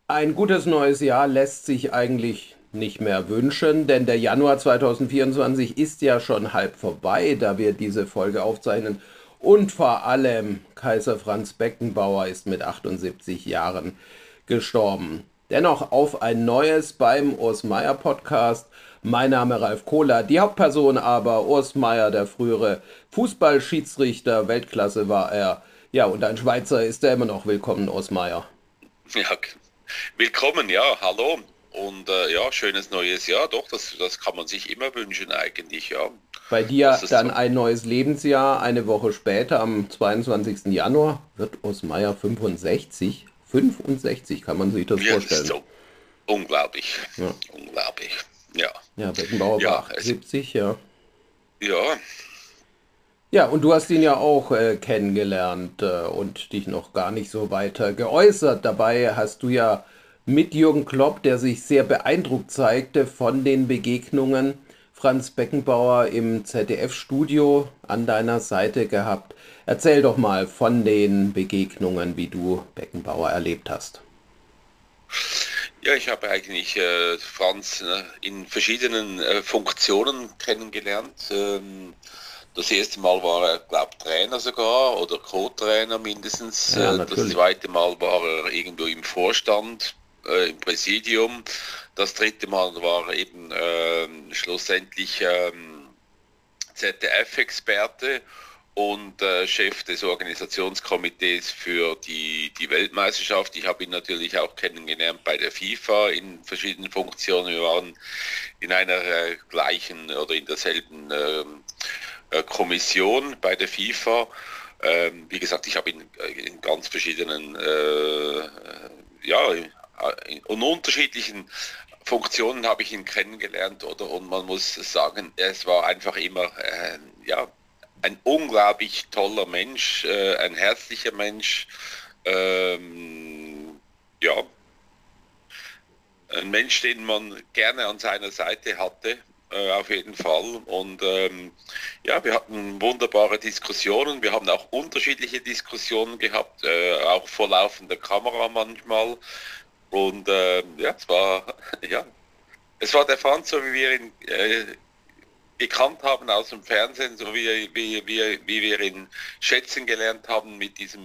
Ein gutes neues Jahr lässt sich eigentlich nicht mehr wünschen, denn der Januar 2024 ist ja schon halb vorbei, da wir diese Folge aufzeichnen. Und vor allem Kaiser Franz Beckenbauer ist mit 78 Jahren gestorben. Dennoch auf ein neues beim Urs Meier Podcast. Mein Name Ralf Kohler, die Hauptperson aber Urs Meier, der frühere Fußballschiedsrichter, Weltklasse war er. Ja, und ein Schweizer ist er immer noch. Willkommen, Urs Meier. Ja, willkommen, ja, hallo. Und ja, schönes neues Jahr, doch, das kann man sich immer wünschen eigentlich, ja. Bei Dass dir es dann so, ein neues Lebensjahr. Eine Woche später, am 22. Januar, wird Osmayer 65. 65, kann man sich das ja, das ist vorstellen? so unglaublich, Ja, unglaublich, ja. ja, Beckenbauer war Ja, 78, ja. ja, Ja, und du hast ihn ja auch kennengelernt und dich noch gar nicht so weiter geäußert. Dabei hast du ja mit Jürgen Klopp, der sich sehr beeindruckt zeigte von den Begegnungen, Franz Beckenbauer im ZDF-Studio an deiner Seite gehabt. Erzähl doch mal von den Begegnungen, wie du Beckenbauer erlebt hast. ja, ich habe eigentlich Franz in verschiedenen Funktionen kennengelernt. Das erste Mal war er, glaube ich, Trainer sogar oder Co-Trainer mindestens. Ja, Das natürlich. zweite Mal war er irgendwo im Vorstand, im Präsidium. Das dritte Mal war er eben schlussendlich ZDF-Experte und Chef des Organisationskomitees für die Weltmeisterschaft. Ich habe ihn natürlich auch kennengelernt bei der FIFA in verschiedenen Funktionen. Wir waren in einer gleichen oder in derselben Kommission bei der FIFA. Wie gesagt, ich habe ihn in ganz verschiedenen, ja, in unterschiedlichen Funktionen habe ich ihn kennengelernt, oder? Und man muss sagen, es war einfach immer, ja, ein unglaublich toller Mensch, ein herzlicher Mensch, ja, ein Mensch, den man gerne an seiner Seite hatte, auf jeden Fall. Und ja, wir hatten wunderbare Diskussionen. Wir haben auch unterschiedliche Diskussionen gehabt, auch vor laufender Kamera manchmal. Und ja, ja, es war der Franz, so wie wir ihn gekannt haben aus dem Fernsehen, so wie wir ihn schätzen gelernt haben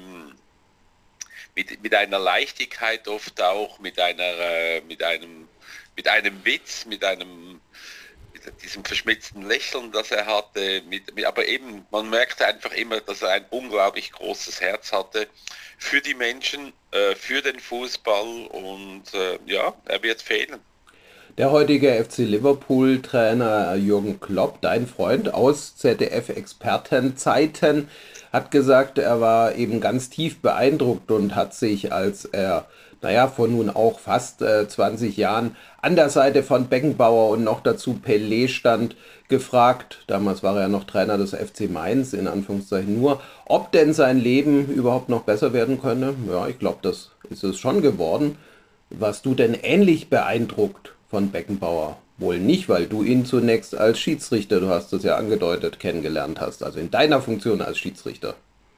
mit einer Leichtigkeit oft auch, mit einem Witz, mit diesem verschmitzten Lächeln, das er hatte, aber eben, man merkte einfach immer, dass er ein unglaublich großes Herz hatte für die Menschen, für den Fußball und ja, er wird fehlen. Der heutige FC Liverpool-Trainer Jürgen Klopp, dein Freund aus ZDF-Expertenzeiten, hat gesagt, er war eben ganz tief beeindruckt und hat sich, als er, naja, vor nun auch fast 20 Jahren an der Seite von Beckenbauer und noch dazu Pelé stand, gefragt, damals war er ja noch Trainer des FC Mainz, in Anführungszeichen nur, ob denn sein Leben überhaupt noch besser werden könne. Ja, ich glaube, das ist es schon geworden. Warst du denn ähnlich beeindruckt von Beckenbauer? Wohl nicht, weil du ihn zunächst als Schiedsrichter, du hast es ja angedeutet, kennengelernt hast, also in deiner Funktion als Schiedsrichter.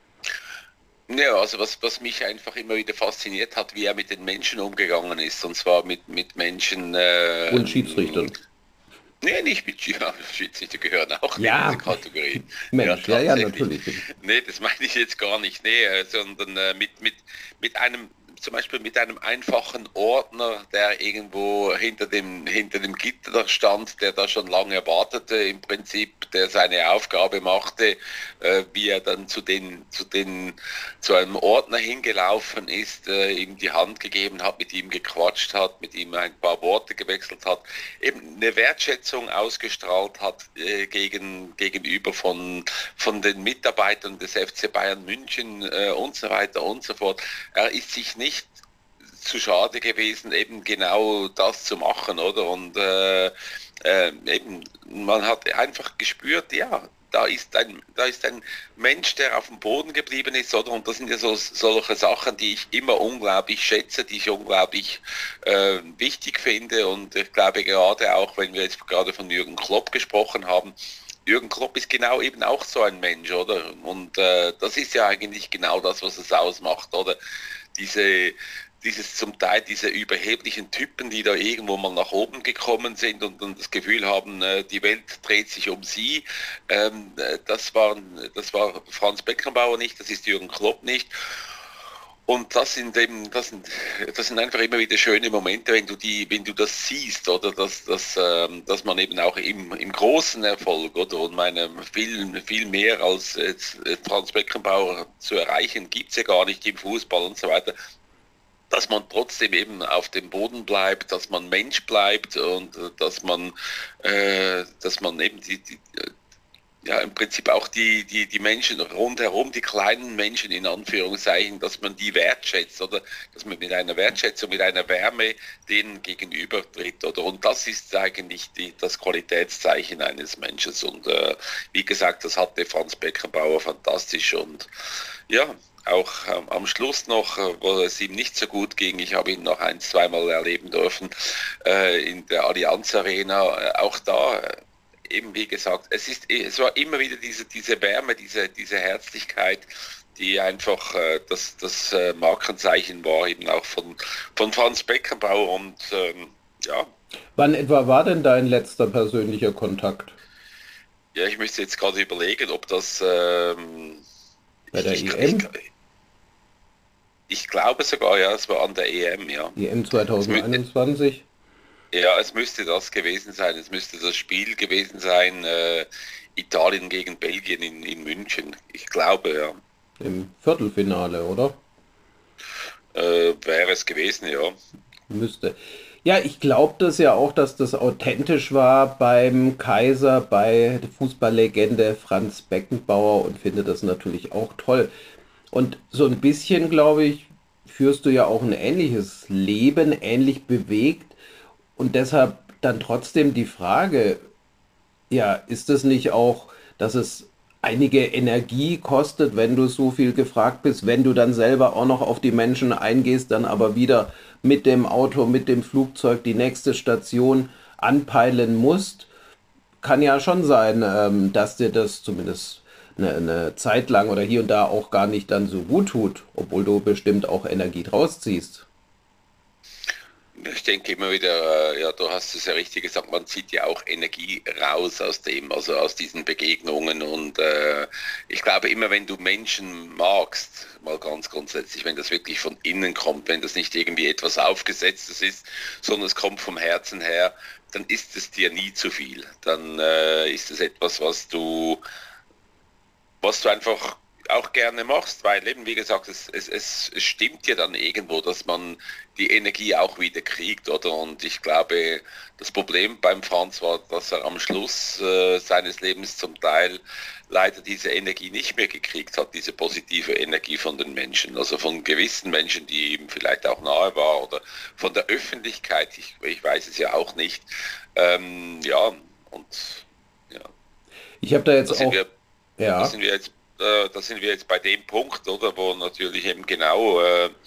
Ja, also was mich einfach immer wieder fasziniert hat, wie er mit den Menschen umgegangen ist, und zwar mit Menschen, Und Schiedsrichtern. nee, nicht mit ja, Schiedsrichter gehören auch in diese Ja, Kategorie. Ja, Mensch, ja, ja, tatsächlich. natürlich. Nee, das meine ich jetzt gar nicht. Nee, sondern mit einem, zum Beispiel mit einem einfachen Ordner, der irgendwo hinter dem Gitter da stand, der da schon lange wartete, im Prinzip, der seine Aufgabe machte, wie er dann zu einem Ordner hingelaufen ist, ihm die Hand gegeben hat, mit ihm gequatscht hat, mit ihm ein paar Worte gewechselt hat, eben eine Wertschätzung ausgestrahlt hat gegenüber von den Mitarbeitern des FC Bayern München und so weiter und so fort. Er ist sich nicht zu schade gewesen, eben genau das zu machen, oder? Und eben, man hat einfach gespürt, ja, da ist ein Mensch, der auf dem Boden geblieben ist, oder? Und das sind ja solche Sachen, die ich immer unglaublich schätze, die ich unglaublich wichtig finde. Und ich glaube gerade auch, wenn wir jetzt gerade von Jürgen Klopp gesprochen haben, Jürgen Klopp ist genau eben auch so ein Mensch, oder? Und das ist ja eigentlich genau das, was es ausmacht, oder? Diese dieses zum Teil diese überheblichen Typen, die da irgendwo mal nach oben gekommen sind und das Gefühl haben, die Welt dreht sich um sie. Das war Franz Beckenbauer nicht, das ist Jürgen Klopp nicht. Und das sind einfach immer wieder schöne Momente, wenn du das siehst, oder dass man eben auch im großen Erfolg, oder, und meine viel mehr als Franz Beckenbauer zu erreichen, gibt es ja gar nicht im Fußball und so weiter, dass man trotzdem eben auf dem Boden bleibt, dass man Mensch bleibt und dass man eben ja, im Prinzip auch die Menschen rundherum, die kleinen Menschen in Anführungszeichen, dass man die wertschätzt, oder dass man mit einer Wertschätzung, mit einer Wärme denen gegenüber tritt, oder, und das ist eigentlich das Qualitätszeichen eines Menschen, und wie gesagt, das hatte Franz Beckenbauer fantastisch, und ja, auch am Schluss noch, wo es ihm nicht so gut ging, ich habe ihn noch zweimal erleben dürfen, in der Allianz Arena, auch da, eben wie gesagt, es war immer wieder diese Wärme, diese Herzlichkeit, die einfach das Markenzeichen war, eben auch von Franz Beckenbauer, und ja. Wann etwa war denn dein letzter persönlicher Kontakt? Ja, ich müsste jetzt gerade überlegen, ob das, Bei der ich, ich, EM? ich glaube sogar, ja, es war an der EM, ja. EM Es, mü- 2021? ja, es müsste das gewesen sein, es müsste das Spiel gewesen sein, Italien gegen Belgien in München. Ich glaube, ja. Im Viertelfinale, oder? Wäre es gewesen, ja. Müsste. Ja, ich glaube das ja auch, dass das authentisch war beim Kaiser, bei der Fußballlegende Franz Beckenbauer, und finde das natürlich auch toll. Und so ein bisschen, glaube ich, führst du ja auch ein ähnliches Leben, ähnlich bewegt, und deshalb dann trotzdem die Frage, ja, ist es nicht auch, dass es einige Energie kostet, wenn du so viel gefragt bist, wenn du dann selber auch noch auf die Menschen eingehst, dann aber wieder mit dem Auto, mit dem Flugzeug die nächste Station anpeilen musst? Kann ja schon sein, dass dir das zumindest eine Zeit lang oder hier und da auch gar nicht dann so gut tut, obwohl du bestimmt auch Energie draus ziehst. Ich denke immer wieder, ja, du hast es ja richtig gesagt, man zieht ja auch Energie raus aus dem, also aus diesen Begegnungen, und ich glaube immer, wenn du Menschen magst, mal ganz grundsätzlich, wenn das wirklich von innen kommt, wenn das nicht irgendwie etwas Aufgesetztes ist, sondern es kommt vom Herzen her, dann ist es dir nie zu viel. Dann ist es etwas, was du einfach auch gerne machst, weil eben, wie gesagt, es stimmt ja dann irgendwo, dass man die Energie auch wieder kriegt, oder? Und ich glaube, das Problem beim Franz war, dass er am Schluss seines Lebens zum Teil leider diese Energie nicht mehr gekriegt hat, diese positive Energie von den Menschen, also von gewissen Menschen, die ihm vielleicht auch nahe war, oder von der Öffentlichkeit, ich weiß es ja auch nicht. Ja, und ja, Ich habe da jetzt da sind auch, wir da ja, sind wir jetzt, da sind wir jetzt bei dem Punkt, oder, wo natürlich eben genau,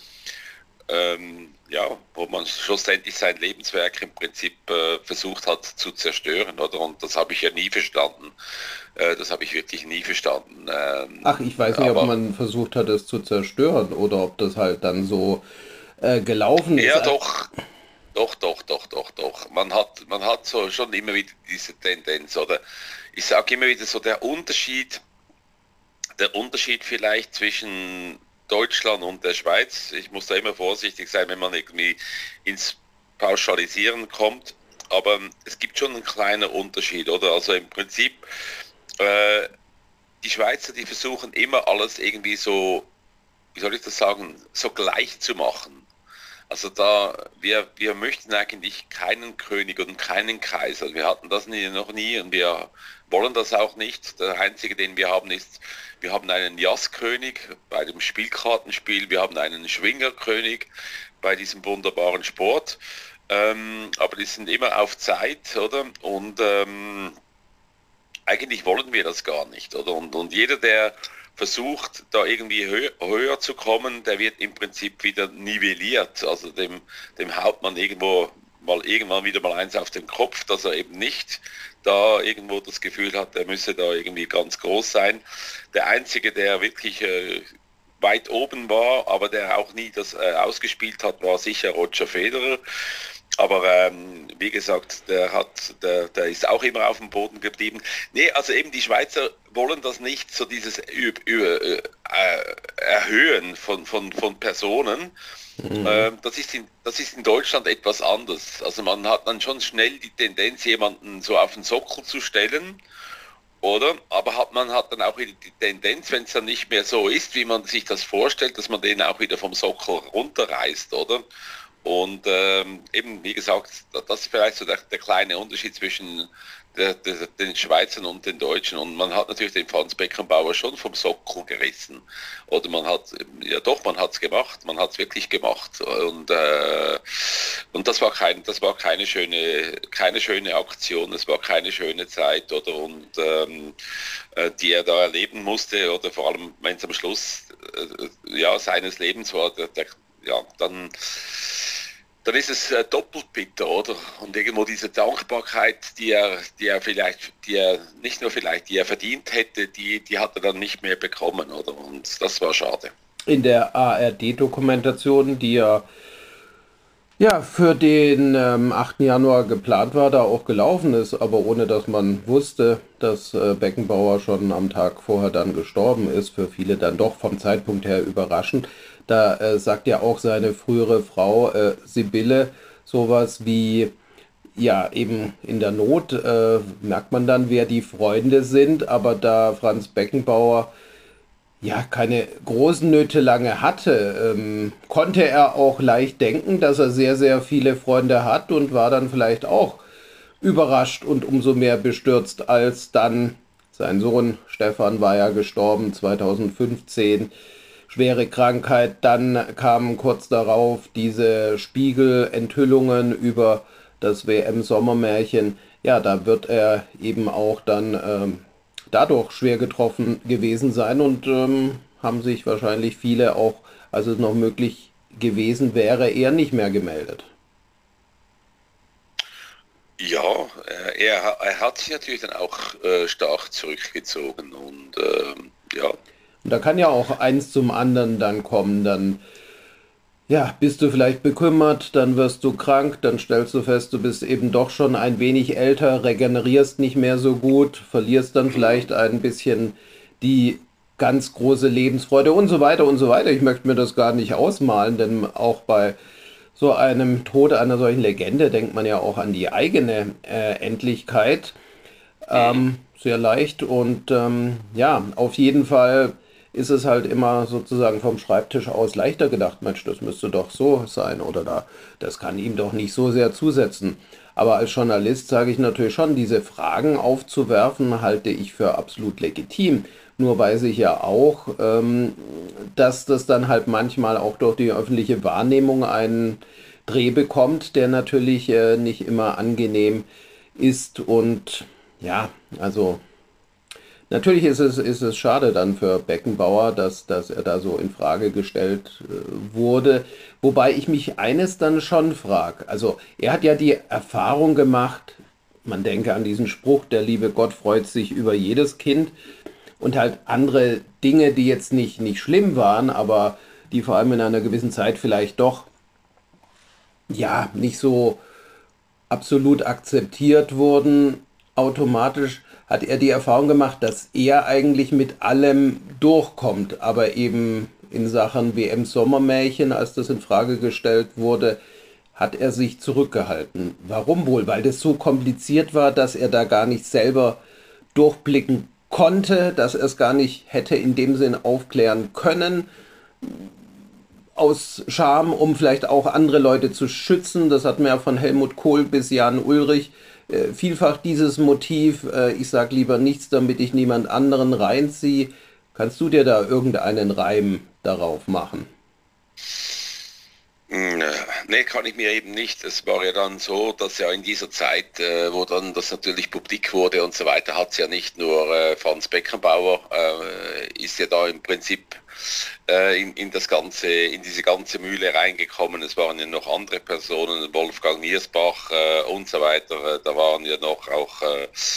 ja, wo man schlussendlich sein Lebenswerk im Prinzip versucht hat zu zerstören, oder? Und das habe ich ja nie verstanden. Das habe ich wirklich nie verstanden. ach, ich weiß nicht, ob Aber man versucht hat, es zu zerstören oder ob das halt dann so gelaufen ist. ja, doch, doch, doch, doch, doch, doch. Man hat so schon immer wieder diese Tendenz, oder? Ich sage immer wieder so, der Unterschied vielleicht zwischen Deutschland und der Schweiz, ich muss da immer vorsichtig sein, wenn man irgendwie ins Pauschalisieren kommt, aber es gibt schon einen kleinen Unterschied, oder? Also im Prinzip, äh, die Schweizer, die versuchen immer alles irgendwie so, wie soll ich das sagen, so gleich zu machen. Also wir möchten eigentlich keinen König und keinen Kaiser. Wir hatten das noch nie, und wir wollen das auch nicht. Der einzige, den wir haben, ist, wir haben einen Jazzkönig bei dem Spielkartenspiel, wir haben einen Schwingerkönig bei diesem wunderbaren Sport. Aber die sind immer auf Zeit, oder? Und eigentlich wollen wir das gar nicht, oder? Und jeder, der versucht, da irgendwie höher zu kommen, der wird im Prinzip wieder nivelliert. Also dem haut man irgendwann wieder mal eins auf den Kopf, dass er eben nicht da irgendwo das Gefühl hat, er müsse da irgendwie ganz groß sein. Der Einzige, der wirklich weit oben war, aber der auch nie das ausgespielt hat, war sicher Roger Federer. Aber wie gesagt, der ist auch immer auf dem Boden geblieben. Nee, also eben die Schweizer wollen das nicht, so dieses Erhöhen von Personen. Das ist in Deutschland etwas anders. Also man hat dann schon schnell die Tendenz, jemanden so auf den Sockel zu stellen, oder? Aber man hat dann auch wieder die Tendenz, wenn es dann nicht mehr so ist, wie man sich das vorstellt, dass man den auch wieder vom Sockel runterreißt, oder? Und eben, wie gesagt, das ist vielleicht so der kleine Unterschied zwischen den Schweizern und den Deutschen. Und man hat natürlich den Franz Beckenbauer schon vom Sockel gerissen. Oder man hat, ja doch, man hat es gemacht, man hat es wirklich gemacht. Und das war keine schöne Aktion, es war keine schöne Zeit, oder? Und die er da erleben musste, oder vor allem, wenn es am Schluss ja, seines Lebens war, ja, dann ist es doppelt bitter, oder? Und irgendwo diese Dankbarkeit, die er nicht nur vielleicht, die er verdient hätte, die hat er dann nicht mehr bekommen, oder? Und das war schade. In der ARD-Dokumentation, die ja für den 8. Januar geplant war, da auch gelaufen ist, aber ohne dass man wusste, dass Beckenbauer schon am Tag vorher dann gestorben ist, für viele dann doch vom Zeitpunkt her überraschend. Da sagt ja auch seine frühere Frau Sibylle sowas wie, ja, eben in der Not merkt man dann, wer die Freunde sind, aber da Franz Beckenbauer ja keine großen Nöte lange hatte, konnte er auch leicht denken, dass er sehr, sehr viele Freunde hat und war dann vielleicht auch überrascht und umso mehr bestürzt, als dann sein Sohn Stefan war ja gestorben 2015, schwere Krankheit. Dann kamen kurz darauf diese Spiegel-Enthüllungen über das WM-Sommermärchen. Ja, da wird er eben auch dann dadurch schwer getroffen gewesen sein und haben sich wahrscheinlich viele auch, als es noch möglich gewesen wäre, eher nicht mehr gemeldet. Ja, er hat sich natürlich dann auch stark zurückgezogen und ja. Und da kann ja auch eins zum anderen dann kommen. Dann, ja, bist du vielleicht bekümmert, dann wirst du krank, dann stellst du fest, du bist eben doch schon ein wenig älter, regenerierst nicht mehr so gut, verlierst dann vielleicht ein bisschen die ganz große Lebensfreude und so weiter und so weiter. Ich möchte mir das gar nicht ausmalen, denn auch bei so einem Tod einer solchen Legende denkt man ja auch an die eigene Endlichkeit. Sehr leicht und ja, auf jeden Fall ist es halt immer sozusagen vom Schreibtisch aus leichter gedacht, Mensch, das müsste doch so sein oder da, das kann ihm doch nicht so sehr zusetzen. Aber als Journalist sage ich natürlich schon, diese Fragen aufzuwerfen, halte ich für absolut legitim. Nur weiß ich ja auch, dass das dann halt manchmal auch durch die öffentliche Wahrnehmung einen Dreh bekommt, der natürlich nicht immer angenehm ist. Und ja, also natürlich ist es schade dann für Beckenbauer, dass er da so in Frage gestellt wurde. Wobei ich mich eines dann schon frage. Also er hat ja die Erfahrung gemacht, man denke an diesen Spruch, der liebe Gott freut sich über jedes Kind. Und halt andere Dinge, die jetzt nicht schlimm waren, aber die vor allem in einer gewissen Zeit vielleicht doch, ja, nicht so absolut akzeptiert wurden, automatisch hat er die Erfahrung gemacht, dass er eigentlich mit allem durchkommt, aber eben in Sachen WM-Sommermärchen, als das in Frage gestellt wurde, hat er sich zurückgehalten. Warum wohl? Weil das so kompliziert war, dass er da gar nicht selber durchblicken konnte, dass er es gar nicht hätte in dem Sinn aufklären können, aus Scham, um vielleicht auch andere Leute zu schützen. Das hat man ja von Helmut Kohl bis Jan Ulrich vielfach dieses Motiv, ich sag lieber nichts, damit ich niemand anderen reinziehe. Kannst du dir da irgendeinen Reim darauf machen? Nee, kann ich mir eben nicht. Es war ja dann so, dass ja in dieser Zeit, wo dann das natürlich publik wurde und so weiter, hat es ja nicht nur Franz Beckenbauer, ist ja da im Prinzip in diese ganze Mühle reingekommen. Es waren ja noch andere Personen, Wolfgang Niersbach und so weiter. Da waren ja noch auch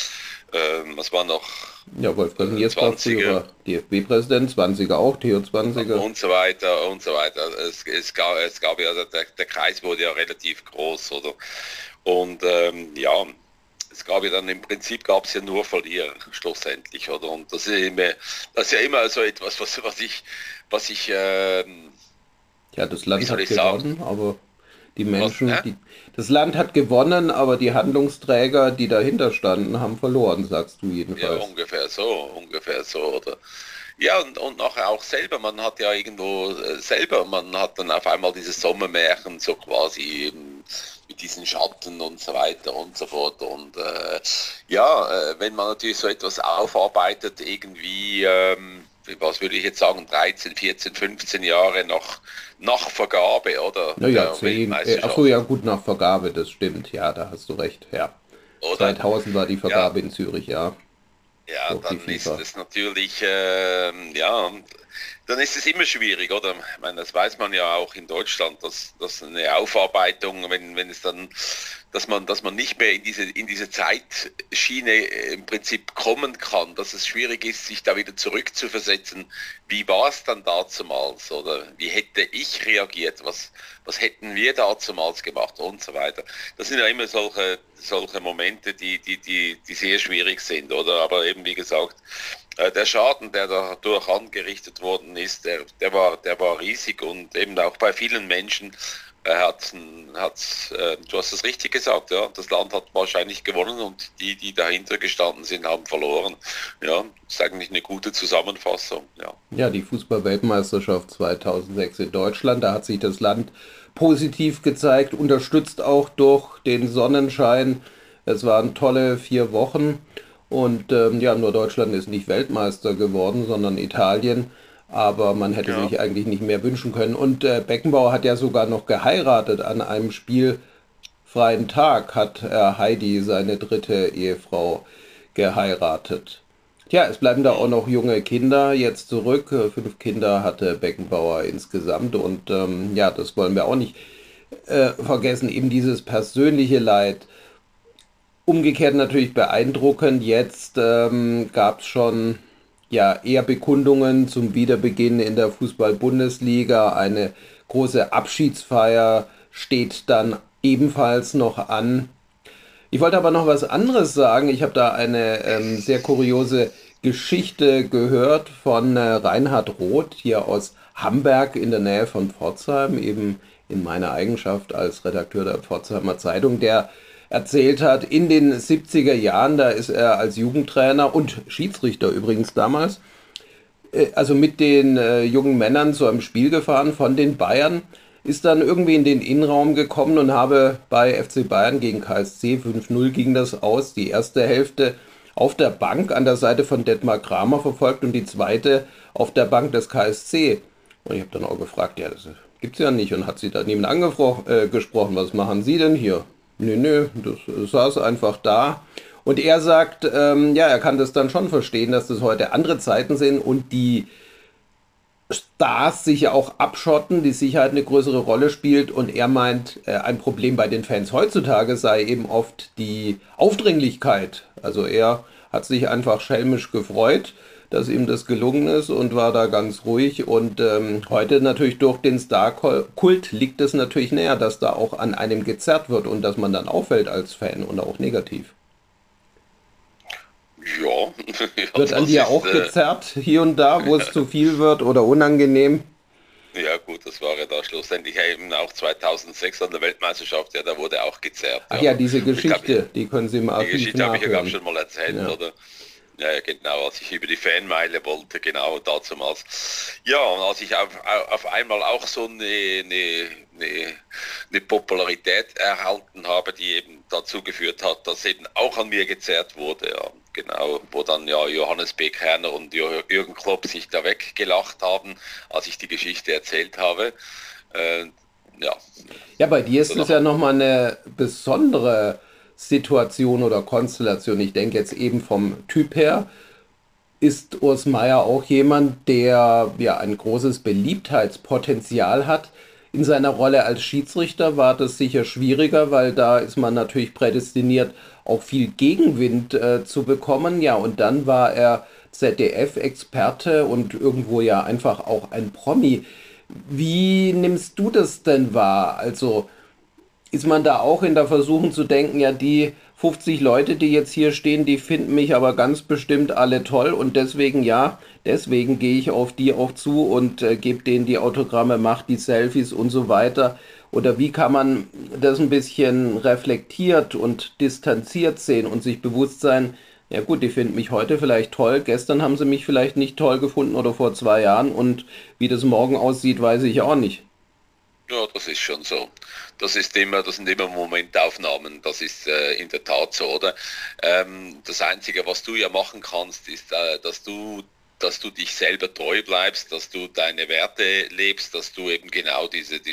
Was war noch? Ja, Wolfgang Niersbach, 20er früherer DFB-Präsident, 20er auch, Theo 20er. und so weiter und so weiter. Es gab ja, der Kreis wurde ja relativ groß, oder? Und ja, es gab ja dann im Prinzip gab es ja nur Verlierer schlussendlich, oder? Und das ist ja immer so etwas, was ich Ja, das wie Land soll hat ich sagen, gewonnen, aber die was, Menschen, ne? das Land hat gewonnen, aber die Handlungsträger, die dahinter standen, haben verloren, sagst du Ja, jedenfalls. ungefähr so, oder? Ja, und nachher auch selber, man hat ja irgendwo selber, man hat dann auf einmal dieses Sommermärchen so quasi mit diesen Schatten und so weiter und so fort. Und ja, wenn man natürlich so etwas aufarbeitet, irgendwie, was würde ich jetzt sagen, 13, 14, 15 Jahre nach Vergabe, oder, Naja, der 10, ach so, Weltmeisterschaft, ja gut, nach Vergabe, das stimmt, ja, da hast du recht, ja. oder? 2000 war die Ja, Vergabe in Zürich, ja, ja, durch die dann ist FIFA. es natürlich, ja, dann ist es immer schwierig, oder? Ich meine, das weiß man ja auch in Deutschland, dass eine Aufarbeitung, wenn es dann, dass man nicht mehr in diese Zeitschiene im Prinzip kommen kann, dass es schwierig ist, sich da wieder zurückzuversetzen. Wie war es dann dazumals, oder wie hätte ich reagiert? Was hätten wir dazumals gemacht und so weiter. Das sind ja immer solche Momente, die sehr schwierig sind, oder? Aber eben wie gesagt, der Schaden, der dadurch angerichtet worden ist, der war riesig, und eben auch bei vielen Menschen du hast es richtig gesagt, ja, das Land hat wahrscheinlich gewonnen und die dahinter gestanden sind, haben verloren. Ja, ist eigentlich eine gute Zusammenfassung, ja. Ja, die Fußball-Weltmeisterschaft 2006 in Deutschland, da hat sich das Land positiv gezeigt, unterstützt auch durch den Sonnenschein. Es waren tolle 4 Wochen und ja, nur Deutschland ist nicht Weltmeister geworden, sondern Italien. Aber man hätte Ja, sich eigentlich nicht mehr wünschen können. Und Beckenbauer hat ja sogar noch geheiratet an einem spielfreien Tag, hat Heidi, seine dritte Ehefrau, geheiratet. Tja, es bleiben da auch hm, noch junge Kinder jetzt zurück. 5 Kinder hatte Beckenbauer insgesamt und ja, das wollen wir auch nicht vergessen. Eben dieses persönliche Leid. Umgekehrt natürlich beeindruckend. Jetzt gab es schon ja eher Bekundungen zum Wiederbeginn in der Fußball-Bundesliga. Eine große Abschiedsfeier steht dann ebenfalls noch an. Ich wollte aber noch was anderes sagen. Ich habe da eine sehr kuriose Geschichte gehört von Reinhard Roth hier aus Hamberg in der Nähe von Pforzheim, eben in meiner Eigenschaft als Redakteur der Pforzheimer Zeitung, der erzählt hat, in den 70er Jahren, da ist er als Jugendtrainer und Schiedsrichter übrigens damals, also mit den jungen Männern zu einem Spiel gefahren von den Bayern, ist dann irgendwie in den Innenraum gekommen und habe bei FC Bayern gegen KSC 5:0 ging das aus, die erste Hälfte auf der Bank an der Seite von Detmar Kramer verfolgt und die zweite auf der Bank des KSC. Und ich habe dann auch gefragt, ja, das gibt's ja nicht. Und hat sie daneben gesprochen, was machen Sie denn hier? Nee, nee, das saß einfach da. Und er sagt, ja, er kann das dann schon verstehen, dass das heute andere Zeiten sind und die Stars sich ja auch abschotten, die Sicherheit eine größere Rolle spielt. Und er meint, ein Problem bei den Fans heutzutage sei eben oft die Aufdringlichkeit. Also er hat sich einfach schelmisch gefreut, dass ihm das gelungen ist und war da ganz ruhig. Und heute natürlich durch den Star-Kult liegt es natürlich näher, dass da auch an einem gezerrt wird und dass man dann auffällt als Fan und auch negativ. ja, ja, Wird an das dir ist, auch gezerrt, hier und da, wo es zu viel wird oder unangenehm? ja gut, das war ja da schlussendlich eben auch 2006 an der Weltmeisterschaft, ja, da wurde auch gezerrt, Ach ja. ja, diese Und ich glaube, Geschichte, die können Sie im die Archiv Geschichte habe ich ja, glaube ich, nachhören. schon mal erzählt, Ja. oder? Ja, ja, genau, als ich über die Fanmeile wollte, genau, dazumals. Ja, und als ich auf einmal auch so eine Popularität erhalten habe, die eben dazu geführt hat, dass eben auch an mir gezerrt wurde, ja, genau, wo dann ja Johannes B. Kerner und Jürgen Klopp sich da weggelacht haben, als ich die Geschichte erzählt habe. Äh, ja, Ja, bei dir ist so es nach, ja nochmal eine besondere Situation oder Konstellation. Ich denke jetzt eben vom Typ her, ist Urs Meier auch jemand, der ja ein großes Beliebtheitspotenzial hat. In seiner Rolle als Schiedsrichter war das sicher schwieriger, weil da ist man natürlich prädestiniert, auch viel Gegenwind zu bekommen. Ja, und dann war er ZDF-Experte und irgendwo ja einfach auch ein Promi. Wie nimmst du das denn wahr? Also ist man da auch in der Versuchung zu denken, ja, die 50 Leute, die jetzt hier stehen, die finden mich aber ganz bestimmt alle toll und deswegen ja, deswegen gehe ich auf die auch zu und gebe denen die Autogramme, mache die Selfies und so weiter. Oder wie kann man das ein bisschen reflektiert und distanziert sehen und sich bewusst sein, ja gut, die finden mich heute vielleicht toll, gestern haben sie mich vielleicht nicht toll gefunden oder vor 2 Jahren und wie das morgen aussieht, weiß ich auch nicht. Ja, das ist schon so. Das sind immer Momentaufnahmen, das ist in der Tat so, oder? Das Einzige, was du ja machen kannst, ist, dass du dich selber treu bleibst, dass du deine Werte lebst, dass du eben genau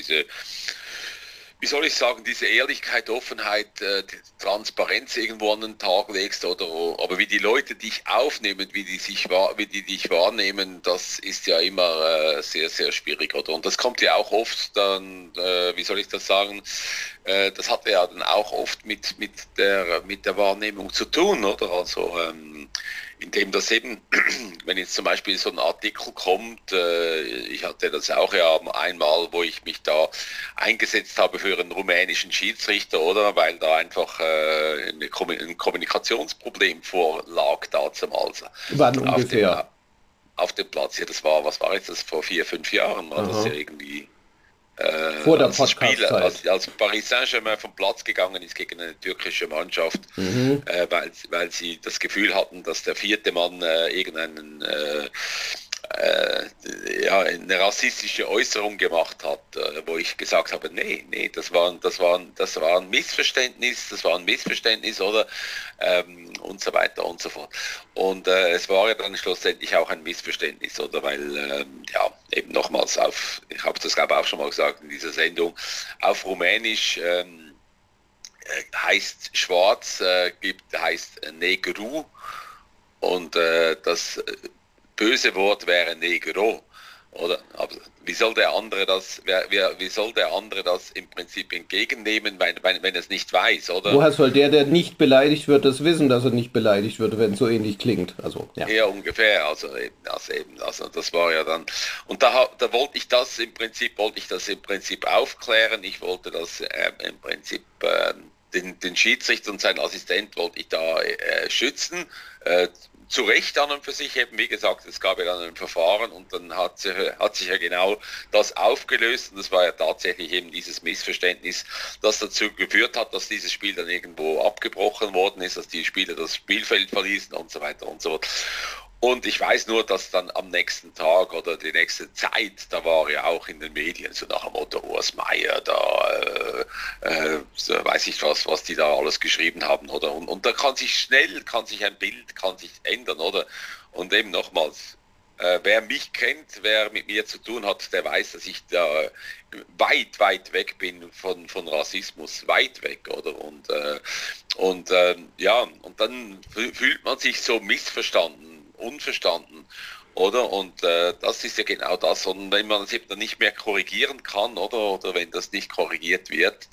wie soll ich sagen, diese Ehrlichkeit, Offenheit, die Transparenz irgendwo an den Tag legst, aber wie die Leute dich aufnehmen, wie die dich wahrnehmen, das ist ja immer sehr, sehr schwierig, oder? Und das kommt ja auch oft dann, wie soll ich das sagen, das hat ja dann auch oft mit der Wahrnehmung zu tun, oder? Also, indem das eben, wenn jetzt zum Beispiel so ein Artikel kommt, ich hatte das auch ja einmal, wo ich mich da eingesetzt habe für einen rumänischen Schiedsrichter, oder? Weil da einfach ein Kommunikationsproblem vorlag damals Wann auf ungefähr? auf dem Platz. Ja, das war, was war jetzt das, vor 4, 5 Jahren war das ja Aha. irgendwie Vor der als das Spiel, Podcast-Zeit. als Paris Saint-Germain vom Platz gegangen ist gegen eine türkische Mannschaft, Mhm. weil sie das Gefühl hatten, dass der vierte Mann irgendeinen ja, eine rassistische Äußerung gemacht hat, wo ich gesagt habe, nee, das war ein Missverständnis, oder und so weiter und so fort. Und es war ja dann schlussendlich auch ein Missverständnis, oder weil ja eben nochmals ich habe das glaube ich auch schon mal gesagt in dieser Sendung, auf Rumänisch heißt schwarz, heißt Negru und das böse Wort wäre Negro. Oder? Aber wie soll der andere das im Prinzip entgegennehmen, wenn er es nicht weiß, oder? Woher soll der nicht beleidigt wird, das wissen, dass er nicht beleidigt wird, wenn es so ähnlich klingt? Also, ja. Ja, ungefähr, also das war ja dann, und da wollte ich das im Prinzip aufklären, ich wollte das im Prinzip den Schiedsrichter und seinen Assistent wollte ich da schützen, zu Recht an und für sich eben, wie gesagt, es gab ja dann ein Verfahren und dann hat sich ja genau das aufgelöst und das war ja tatsächlich eben dieses Missverständnis, das dazu geführt hat, dass dieses Spiel dann irgendwo abgebrochen worden ist, dass die Spieler das Spielfeld verließen und so weiter und so fort. Und ich weiß nur, dass dann am nächsten Tag oder die nächste Zeit, da war ja auch in den Medien so nach dem Motto Urs Meier, so weiß ich was die da alles geschrieben haben, oder? Und da kann sich ein Bild, kann sich ändern, oder? Und eben nochmals, wer mich kennt, wer mit mir zu tun hat, der weiß, dass ich da weit weg bin von Rassismus, weit weg, oder? Ja, und dann fühlt man sich so missverstanden, unverstanden, oder? Und das ist ja genau das. Und wenn man es eben dann nicht mehr korrigieren kann, oder wenn das nicht korrigiert wird,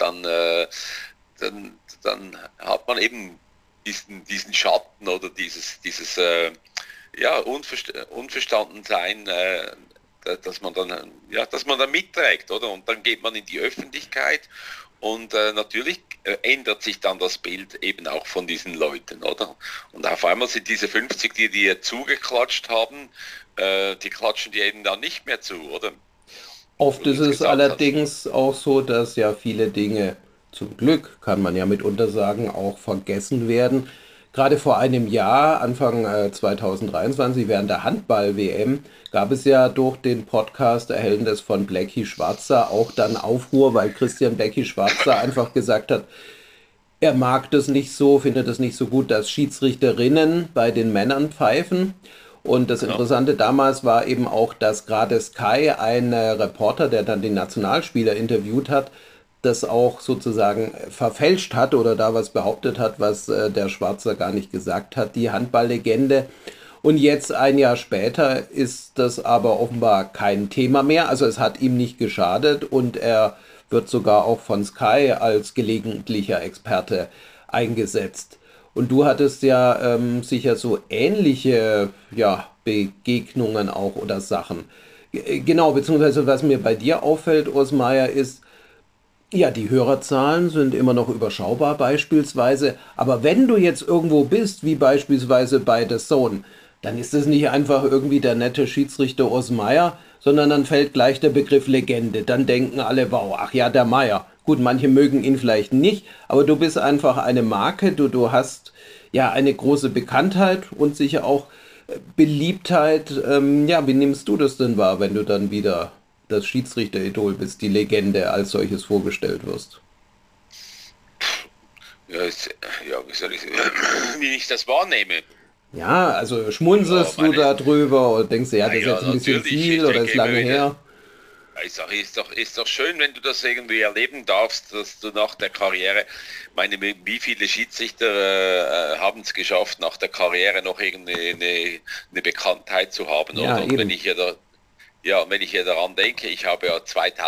dann hat man eben diesen Schatten oder dieses ja, unverstanden sein, dass man dann mitträgt, oder? Und dann geht man in die Öffentlichkeit und natürlich ändert sich dann das Bild eben auch von diesen Leuten, oder? Und auf einmal sind diese 50, die dir zugeklatscht haben, die klatschen dir eben dann nicht mehr zu, oder? Oft Wie du ist jetzt es gesagt hast. allerdings auch so, dass ja viele Dinge, zum Glück kann man ja mitunter sagen, auch vergessen werden. Gerade vor einem Jahr, Anfang 2023, während der Handball-WM, gab es ja durch den Podcast Erhellendes von Blackie Schwarzer auch dann Aufruhr, weil Christian Blackie Schwarzer einfach gesagt hat, er mag das nicht so, findet es nicht so gut, dass Schiedsrichterinnen bei den Männern pfeifen. Und das Ja. Interessante damals war eben auch, dass gerade Sky, ein Reporter, der dann den Nationalspieler interviewt hat, das auch sozusagen verfälscht hat oder da was behauptet hat, was der Schwarzer gar nicht gesagt hat, die Handballlegende. Und jetzt ein Jahr später ist das aber offenbar kein Thema mehr. Also es hat ihm nicht geschadet und er wird sogar auch von Sky als gelegentlicher Experte eingesetzt. Und du hattest ja sicher so ähnliche ja, Begegnungen auch oder Sachen. Genau, beziehungsweise was mir bei dir auffällt, Osmeier, ist, ja, die Hörerzahlen sind immer noch überschaubar beispielsweise, aber wenn du jetzt irgendwo bist, wie beispielsweise bei The Zone, dann ist es nicht einfach irgendwie der nette Schiedsrichter Urs Meier, sondern dann fällt gleich der Begriff Legende. Dann denken alle, wow, ach ja, der Meier. Gut, manche mögen ihn vielleicht nicht, aber du bist einfach eine Marke, du hast ja eine große Bekanntheit und sicher auch Beliebtheit. Ja, wie nimmst du das denn wahr, wenn du dann wieder das Schiedsrichter-Idol bist, die Legende als solches vorgestellt wirst? Ja, ja, wie ich das wahrnehme. Ja, also Ja, schmunzelst du meine, da drüber oder denkst du, ja, das ist ja, jetzt ein bisschen natürlich. viel Ich oder denke ist immer lange wieder, her? ich sage, ist doch schön, wenn du das irgendwie erleben darfst, dass du nach der Karriere, meine, wie viele Schiedsrichter haben es geschafft, nach der Karriere noch eine Bekanntheit zu haben, Ja, oder? Und wenn eben. ich hier da, ja, wenn ich hier daran denke, ich habe ja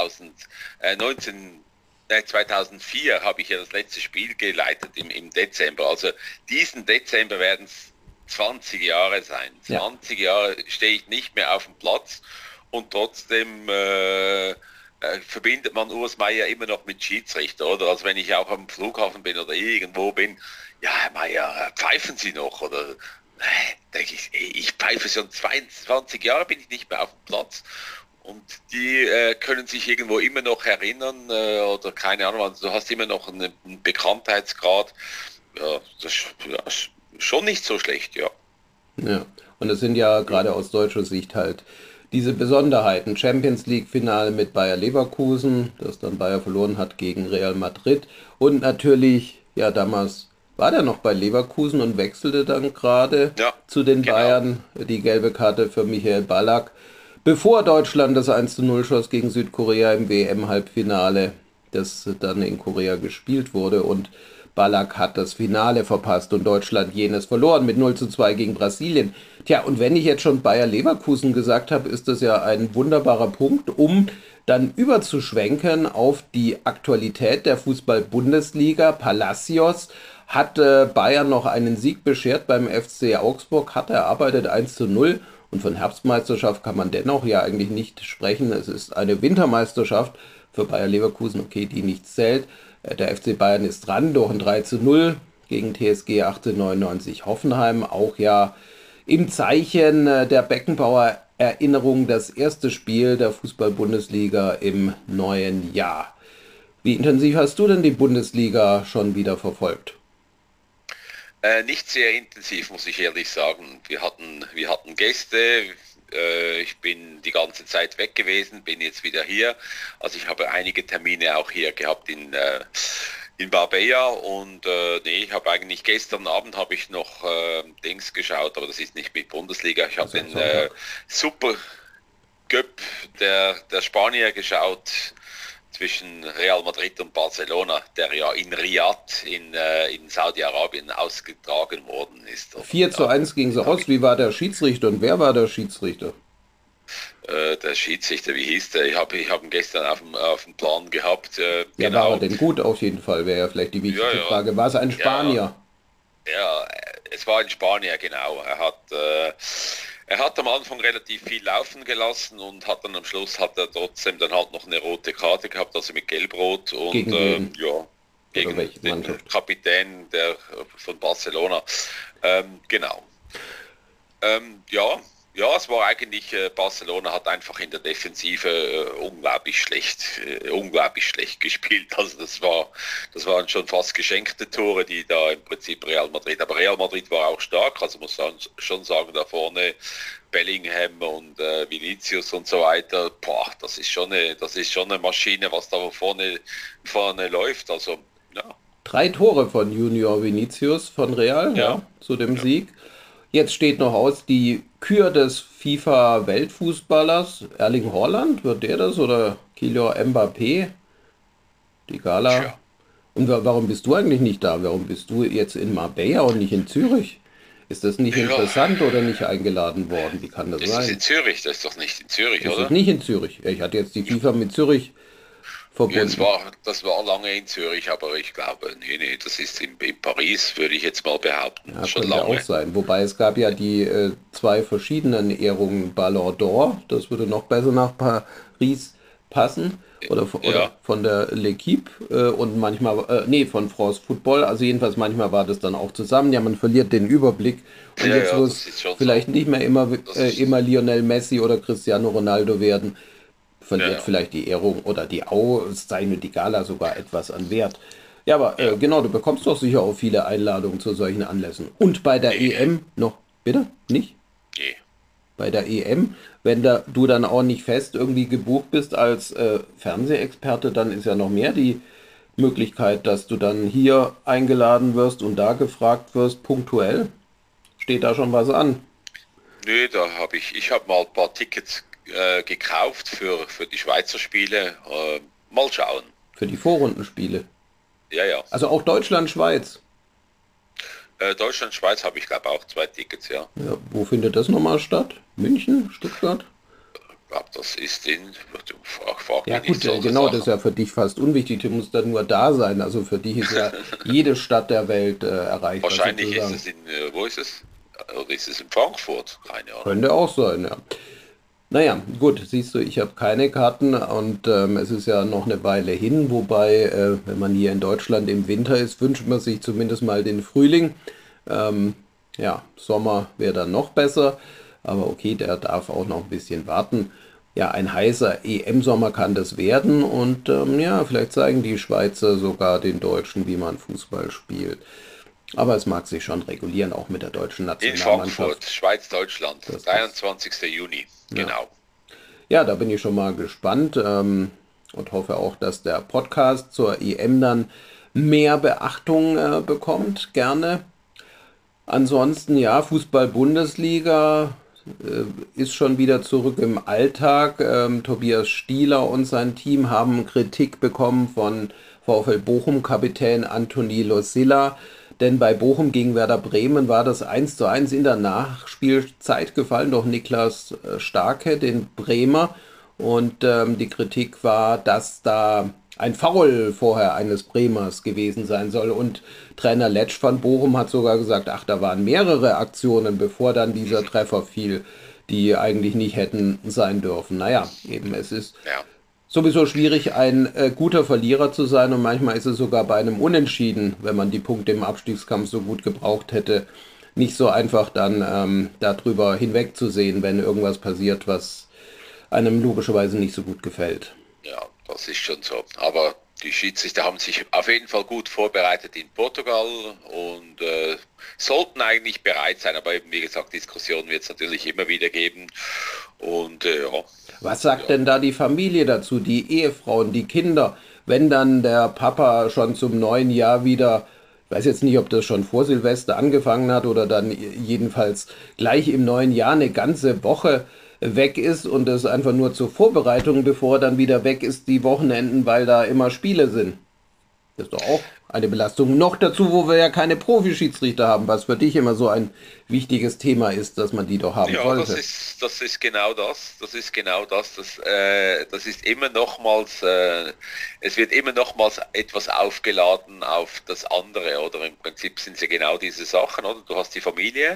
2004 habe ich ja das letzte Spiel geleitet im Dezember. Also diesen Dezember werden es 20 Jahre sein. Ja, 20 Jahre stehe ich nicht mehr auf dem Platz und trotzdem verbindet man Urs Meier immer noch mit Schiedsrichter, oder? Also wenn ich auch am Flughafen bin oder irgendwo bin, ja, Herr Meier, pfeifen Sie noch? Oder denke ich, ich pfeife schon 22 Jahre, bin ich nicht mehr auf dem Platz. Und die können sich irgendwo immer noch erinnern oder keine Ahnung, also du hast immer noch einen Bekanntheitsgrad. Ja, das ist schon nicht so schlecht, ja. ja. Und es sind ja gerade aus deutscher Sicht halt diese Besonderheiten. Champions League-Finale mit Bayer Leverkusen, das dann Bayer verloren hat gegen Real Madrid. Und natürlich, ja, damals war der noch bei Leverkusen und wechselte dann gerade Ja, zu den genau. Bayern. Die gelbe Karte für Michael Ballack. Bevor Deutschland das 1:0 schoss gegen Südkorea im WM-Halbfinale, das dann in Korea gespielt wurde und Ballack hat das Finale verpasst und Deutschland jenes verloren mit 0:2 gegen Brasilien. Tja, und wenn ich jetzt schon Bayer Leverkusen gesagt habe, ist das ja ein wunderbarer Punkt, um dann überzuschwenken auf die Aktualität der Fußball-Bundesliga. Palacios hat Bayern noch einen Sieg beschert beim FC Augsburg, hat erarbeitet 1:0 und von Herbstmeisterschaft kann man dennoch ja eigentlich nicht sprechen. Es ist eine Wintermeisterschaft für Bayer Leverkusen, okay, die nicht zählt. Der FC Bayern ist dran durch ein 3:0 gegen TSG 1899 Hoffenheim. Auch ja im Zeichen der Beckenbauer Erinnerung das erste Spiel der Fußball-Bundesliga im neuen Jahr. Wie intensiv hast du denn die Bundesliga schon wieder verfolgt? Nicht sehr intensiv, muss ich ehrlich sagen. Wir hatten Gäste. Ich bin die ganze Zeit weg gewesen, bin jetzt wieder hier. Also ich habe einige Termine auch hier gehabt in Marbella und nee, ich habe eigentlich gestern Abend habe ich noch Dings geschaut, aber das ist nicht mit Bundesliga. Ich habe Also den Sonntag. Super Cup der Spanier geschaut zwischen Real Madrid und Barcelona, der ja in Riyadh in Saudi-Arabien ausgetragen worden ist. Und 4:1 ging es den habe aus. ich, Wie war der Schiedsrichter und wer war der Schiedsrichter? der Schiedsrichter, wie hieß der? Ich hab ihn gestern auf dem Plan gehabt, Ja, war er genau. denn gut auf jeden Fall, wäre ja vielleicht die Ja, wichtige ja, Frage. War es ein ja, Spanier? ja, es war in Spanien, genau. Er hat am Anfang relativ viel laufen gelassen und hat dann am Schluss hat er trotzdem dann halt noch eine rote Karte gehabt, also mit Gelbrot und Gegen wen? ja, Oder gegen welche den Mannschaft? Kapitän von Barcelona. Genau. Ja, ja, es war eigentlich, Barcelona hat einfach in der Defensive unglaublich schlecht gespielt. Also das waren schon fast geschenkte Tore, die da im Prinzip Real Madrid, aber Real Madrid war auch stark, also muss man schon sagen, da vorne Bellingham und Vinicius und so weiter, boah, das ist schon eine Maschine, was da vorne läuft. Also, ja, 3 Tore von Junior Vinicius von Real, ja, ja, zu dem ja. Sieg. Jetzt steht noch aus die Kür des FIFA-Weltfußballers. Erling Haaland, wird der das oder Kylian Mbappé? Die Gala. Tja. Und warum bist du eigentlich nicht da? Warum bist du jetzt in Marbella und nicht in Zürich? Ist das nicht Ja, interessant oder nicht eingeladen worden? Wie kann das ist das sein? in Zürich? Das ist doch nicht in Zürich, Ist es oder? nicht in Zürich? Ich hatte jetzt die FIFA mit Zürich Jetzt verbunden. das war lange in Zürich, aber ich glaube, nee, das ist in Paris, würde ich jetzt mal behaupten, Ja, schon könnte auch lange. sein. Wobei es gab ja die zwei verschiedenen Ehrungen Ballon d'Or. Das würde noch besser nach Paris passen. Oder Ja, von der L'Equipe und manchmal, nee, von France Football. Also jedenfalls manchmal war das dann auch zusammen. Ja, man verliert den Überblick. Und jetzt, wo das es ist schon so. vielleicht nicht mehr immer, Das ist, immer Lionel Messi oder Cristiano Ronaldo werden, ja, verliert ja. vielleicht die Ehrung oder die Auszeichnung, die Gala sogar etwas an Wert. Ja, aber Ja. genau, du bekommst doch sicher auch viele Einladungen zu solchen Anlässen. Und bei der Nee, EM noch, bitte? Nicht? nee. Bei der EM, wenn du dann auch nicht fest irgendwie gebucht bist als Fernsehexperte, dann ist ja noch mehr die Möglichkeit, dass du dann hier eingeladen wirst und da gefragt wirst, punktuell. Steht da schon was an? Nö, ich habe mal ein paar Tickets gekauft für die Schweizer Spiele. Mal schauen. Für die Vorrundenspiele. Ja, ja. Also auch Deutschland, Schweiz. Deutschland, Schweiz habe ich glaube auch 2 Tickets, ja. Ja, wo findet das nochmal statt? München? Stuttgart? Ich glaube, das ist frag Ja mich nicht gut, solche genau, das ist Sachen. ja für dich fast unwichtig. Du musst dann nur da sein. Also für dich ist ja jede Stadt der Welt erreichbar Wahrscheinlich ist sozusagen. es wo ist es? Oder ist es in Frankfurt? Keine Ahnung. Könnte auch sein, ja. Naja, gut, siehst du, ich habe keine Karten und es ist ja noch eine Weile hin, wobei, wenn man hier in Deutschland im Winter ist, wünscht man sich zumindest mal den Frühling. Ähm, ja, Sommer wäre dann noch besser, aber okay, der darf auch noch ein bisschen warten. Ja, ein heißer EM-Sommer kann das werden und ja, vielleicht zeigen die Schweizer sogar den Deutschen, wie man Fußball spielt. Aber es mag sich schon regulieren, auch mit der deutschen In Frankfurt, Nationalmannschaft. Schweiz, Deutschland, Das ist, 23. Juni. ja. Genau. Ja, da bin ich schon mal gespannt und hoffe auch, dass der Podcast zur EM dann mehr Beachtung bekommt. Gerne. Ansonsten, ja, Fußball-Bundesliga ist schon wieder zurück im Alltag. Tobias Stieler und sein Team haben Kritik bekommen von VfL Bochum-Kapitän Anthony Losilla. Denn bei Bochum gegen Werder Bremen war das 1:1 in der Nachspielzeit gefallen durch Niklas Starke, den Bremer. Und die Kritik war, dass da ein Foul vorher eines Bremers gewesen sein soll. Und Trainer Letsch von Bochum hat sogar gesagt, ach, da waren mehrere Aktionen, bevor dann dieser Treffer fiel, die eigentlich nicht hätten sein dürfen. Naja, eben, es ist Ja. sowieso schwierig, ein guter Verlierer zu sein und manchmal ist es sogar bei einem Unentschieden, wenn man die Punkte im Abstiegskampf so gut gebraucht hätte, nicht so einfach dann darüber hinwegzusehen, wenn irgendwas passiert, was einem logischerweise nicht so gut gefällt. Ja, das ist schon so. Aber die Schiedsrichter haben sich auf jeden Fall gut vorbereitet in Portugal und sollten eigentlich bereit sein. Aber eben, wie gesagt, Diskussionen wird es natürlich immer wieder geben. Und ja, Was sagt denn da die Familie dazu, die Ehefrauen, die Kinder, wenn dann der Papa schon zum neuen Jahr wieder, ich weiß jetzt nicht, ob das schon vor Silvester angefangen hat oder dann jedenfalls gleich im neuen Jahr eine ganze Woche weg ist und es einfach nur zur Vorbereitung, bevor er dann wieder weg ist, die Wochenenden, weil da immer Spiele sind. Das ist doch auch eine Belastung. Noch dazu, wo wir ja keine Profischiedsrichter haben, was für dich immer so ein wichtiges Thema ist, dass man die doch haben ja, sollte. das ist genau das. Das ist genau das. Das ist immer nochmals, es wird immer nochmals etwas aufgeladen auf das andere. Oder im Prinzip sind sie genau diese Sachen. Oder du hast die Familie,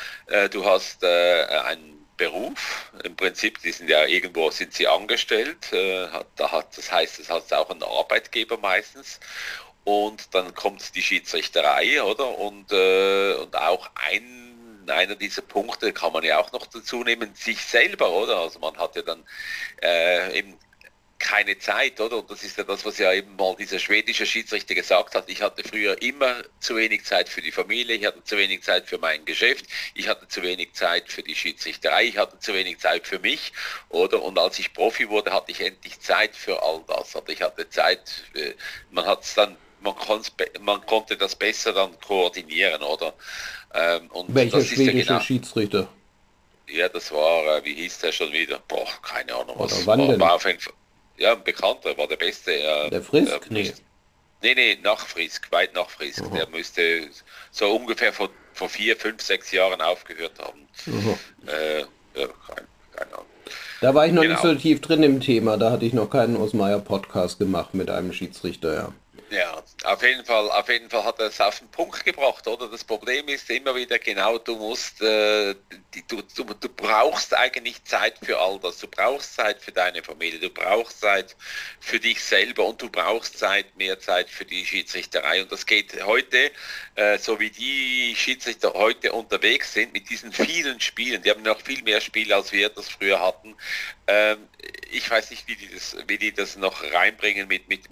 du hast einen Beruf. Im Prinzip, die sind ja irgendwo sind sie angestellt. Das heißt, es hat auch einen Arbeitgeber meistens. Und dann kommt die Schiedsrichterei, oder? Und auch einer dieser Punkte kann man ja auch noch dazu nehmen, sich selber, oder? Also man hat ja dann eben keine Zeit, oder? Und das ist ja das, was ja eben mal dieser schwedische Schiedsrichter gesagt hat. Ich hatte früher immer zu wenig Zeit für die Familie, ich hatte zu wenig Zeit für mein Geschäft, ich hatte zu wenig Zeit für die Schiedsrichterei, ich hatte zu wenig Zeit für mich, oder? Und als ich Profi wurde, hatte ich endlich Zeit für all das. Also ich hatte Zeit, man hat es dann man konnte das besser dann koordinieren, oder? Und Welcher das ist ja schwedische genau, Schiedsrichter? ja, das war, wie hieß der schon wieder? Boah, keine Ahnung, Oder was wann war, denn? war auf jeden Fall, ja, ein Bekannter, war der Beste. Der Frisk? Nee. Nee, nach Frisk, weit nach Frisk. Aha. Der müsste so ungefähr vor 4, 5, 6 Jahren aufgehört haben. Aha. Ja, keine Ahnung. Da war ich noch nicht Genau. so tief drin im Thema. Da hatte ich noch keinen Osmeier-Podcast gemacht mit einem Schiedsrichter, ja. Ja, auf jeden Fall hat er es auf den Punkt gebracht, oder? Das Problem ist immer wieder genau, du musst, du brauchst eigentlich Zeit für all das. Du brauchst Zeit für deine Familie, du brauchst Zeit für dich selber und du brauchst mehr Zeit für die Schiedsrichterei. Und das geht heute, so wie die Schiedsrichter heute unterwegs sind, mit diesen vielen Spielen, die haben noch viel mehr Spiele, als wir das früher hatten. Ähm, Ich weiß nicht, wie die das noch reinbringen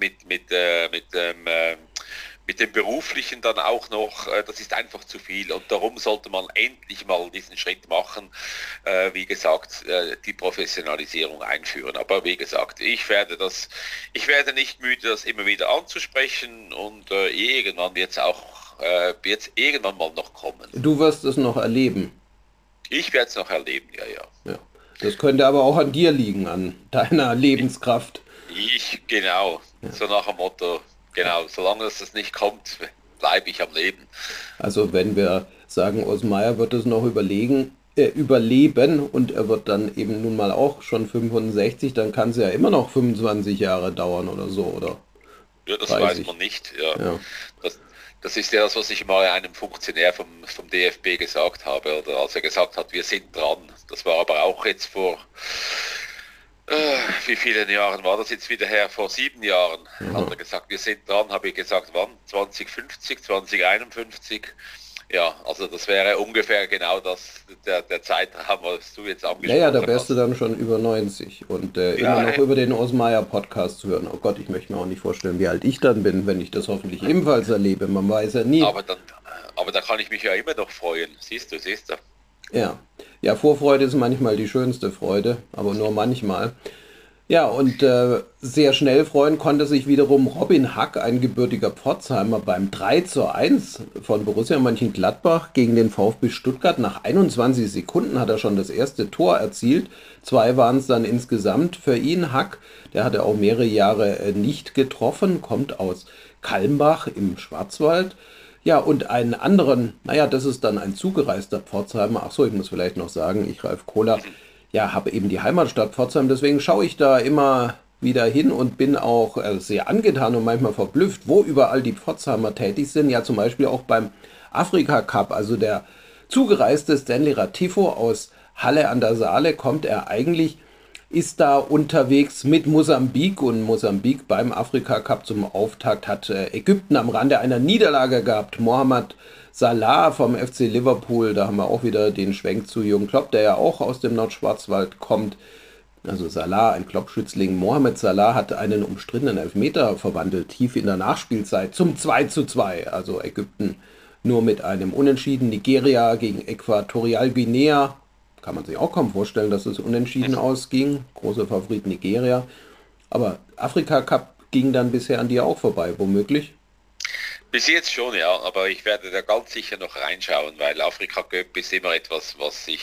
mit dem Beruflichen dann auch noch. Das ist einfach zu viel und darum sollte man endlich mal diesen Schritt machen, wie gesagt, die Professionalisierung einführen. Aber wie gesagt, ich werde nicht müde, das immer wieder anzusprechen und irgendwann wird es irgendwann mal noch kommen. Du wirst es noch erleben. Ich werde es noch erleben, ja, ja. Ja. Das könnte aber auch an dir liegen, an deiner Lebenskraft. Genau, so nach dem Motto, genau, solange das nicht kommt, bleibe ich am Leben. Also wenn wir sagen, Osmeier wird es noch überleben und er wird dann eben nun mal auch schon 65, dann kann es ja immer noch 25 Jahre dauern oder so, oder Ja, das weiß 30. man nicht. Ja. Ja. Das, das ist ja das, was ich mal einem Funktionär vom DFB gesagt habe, oder als er gesagt hat, wir sind dran. Das war aber auch jetzt wie vielen Jahren war das jetzt wieder her? Vor 7 Jahren hat er gesagt, wir sind dran, habe ich gesagt, wann? 2050, 2051? Ja, also das wäre ungefähr genau der Zeitraum, was du jetzt Ja, ja, da angesprochen wärst du hast. dann schon über 90 und immer Ja, noch über den Osmeier-Podcast zu hören. Oh Gott, ich möchte mir auch nicht vorstellen, wie alt ich dann bin, wenn ich das hoffentlich ebenfalls erlebe. Man weiß ja nie. aber dann, aber da kann ich mich ja immer noch freuen. Siehst du. Ja, ja, Vorfreude ist manchmal die schönste Freude, aber nur manchmal. Ja, und sehr schnell freuen konnte sich wiederum Robin Hack, ein gebürtiger Pforzheimer, beim 3:1 von Borussia Mönchengladbach gegen den VfB Stuttgart. Nach 21 Sekunden hat er schon das erste Tor erzielt. Zwei waren es dann insgesamt für ihn. Hack, der hatte auch mehrere Jahre nicht getroffen, kommt aus Kalmbach im Schwarzwald. Ja, und einen anderen, naja, das ist dann ein zugereister Pforzheimer. Ach so, ich muss vielleicht noch sagen, ich, Ralf Kohler, ja, habe eben die Heimatstadt Pforzheim, deswegen schaue ich da immer wieder hin und bin auch sehr angetan und manchmal verblüfft, wo überall die Pforzheimer tätig sind. Ja, zum Beispiel auch beim Afrika Cup, also der zugereiste Stanley Ratifo aus Halle an der Saale kommt er eigentlich, ist da unterwegs mit Mosambik und Mosambik beim Afrika Cup zum Auftakt hat Ägypten am Rande einer Niederlage gehabt. Mohamed Salah vom FC Liverpool, da haben wir auch wieder den Schwenk zu Jürgen Klopp, der ja auch aus dem Nordschwarzwald kommt. Also Salah, ein Klopp-Schützling. Mohamed Salah hat einen umstrittenen Elfmeter verwandelt, tief in der Nachspielzeit zum 2:2. Also Ägypten nur mit einem Unentschieden. Nigeria gegen Äquatorial Guinea. Kann man sich auch kaum vorstellen, dass es unentschieden ausging. Großer Favorit Nigeria. Aber Afrika Cup ging dann bisher an dir auch vorbei, womöglich. Bis jetzt schon, ja, aber ich werde da ganz sicher noch reinschauen, weil Afrika Cup ist immer etwas,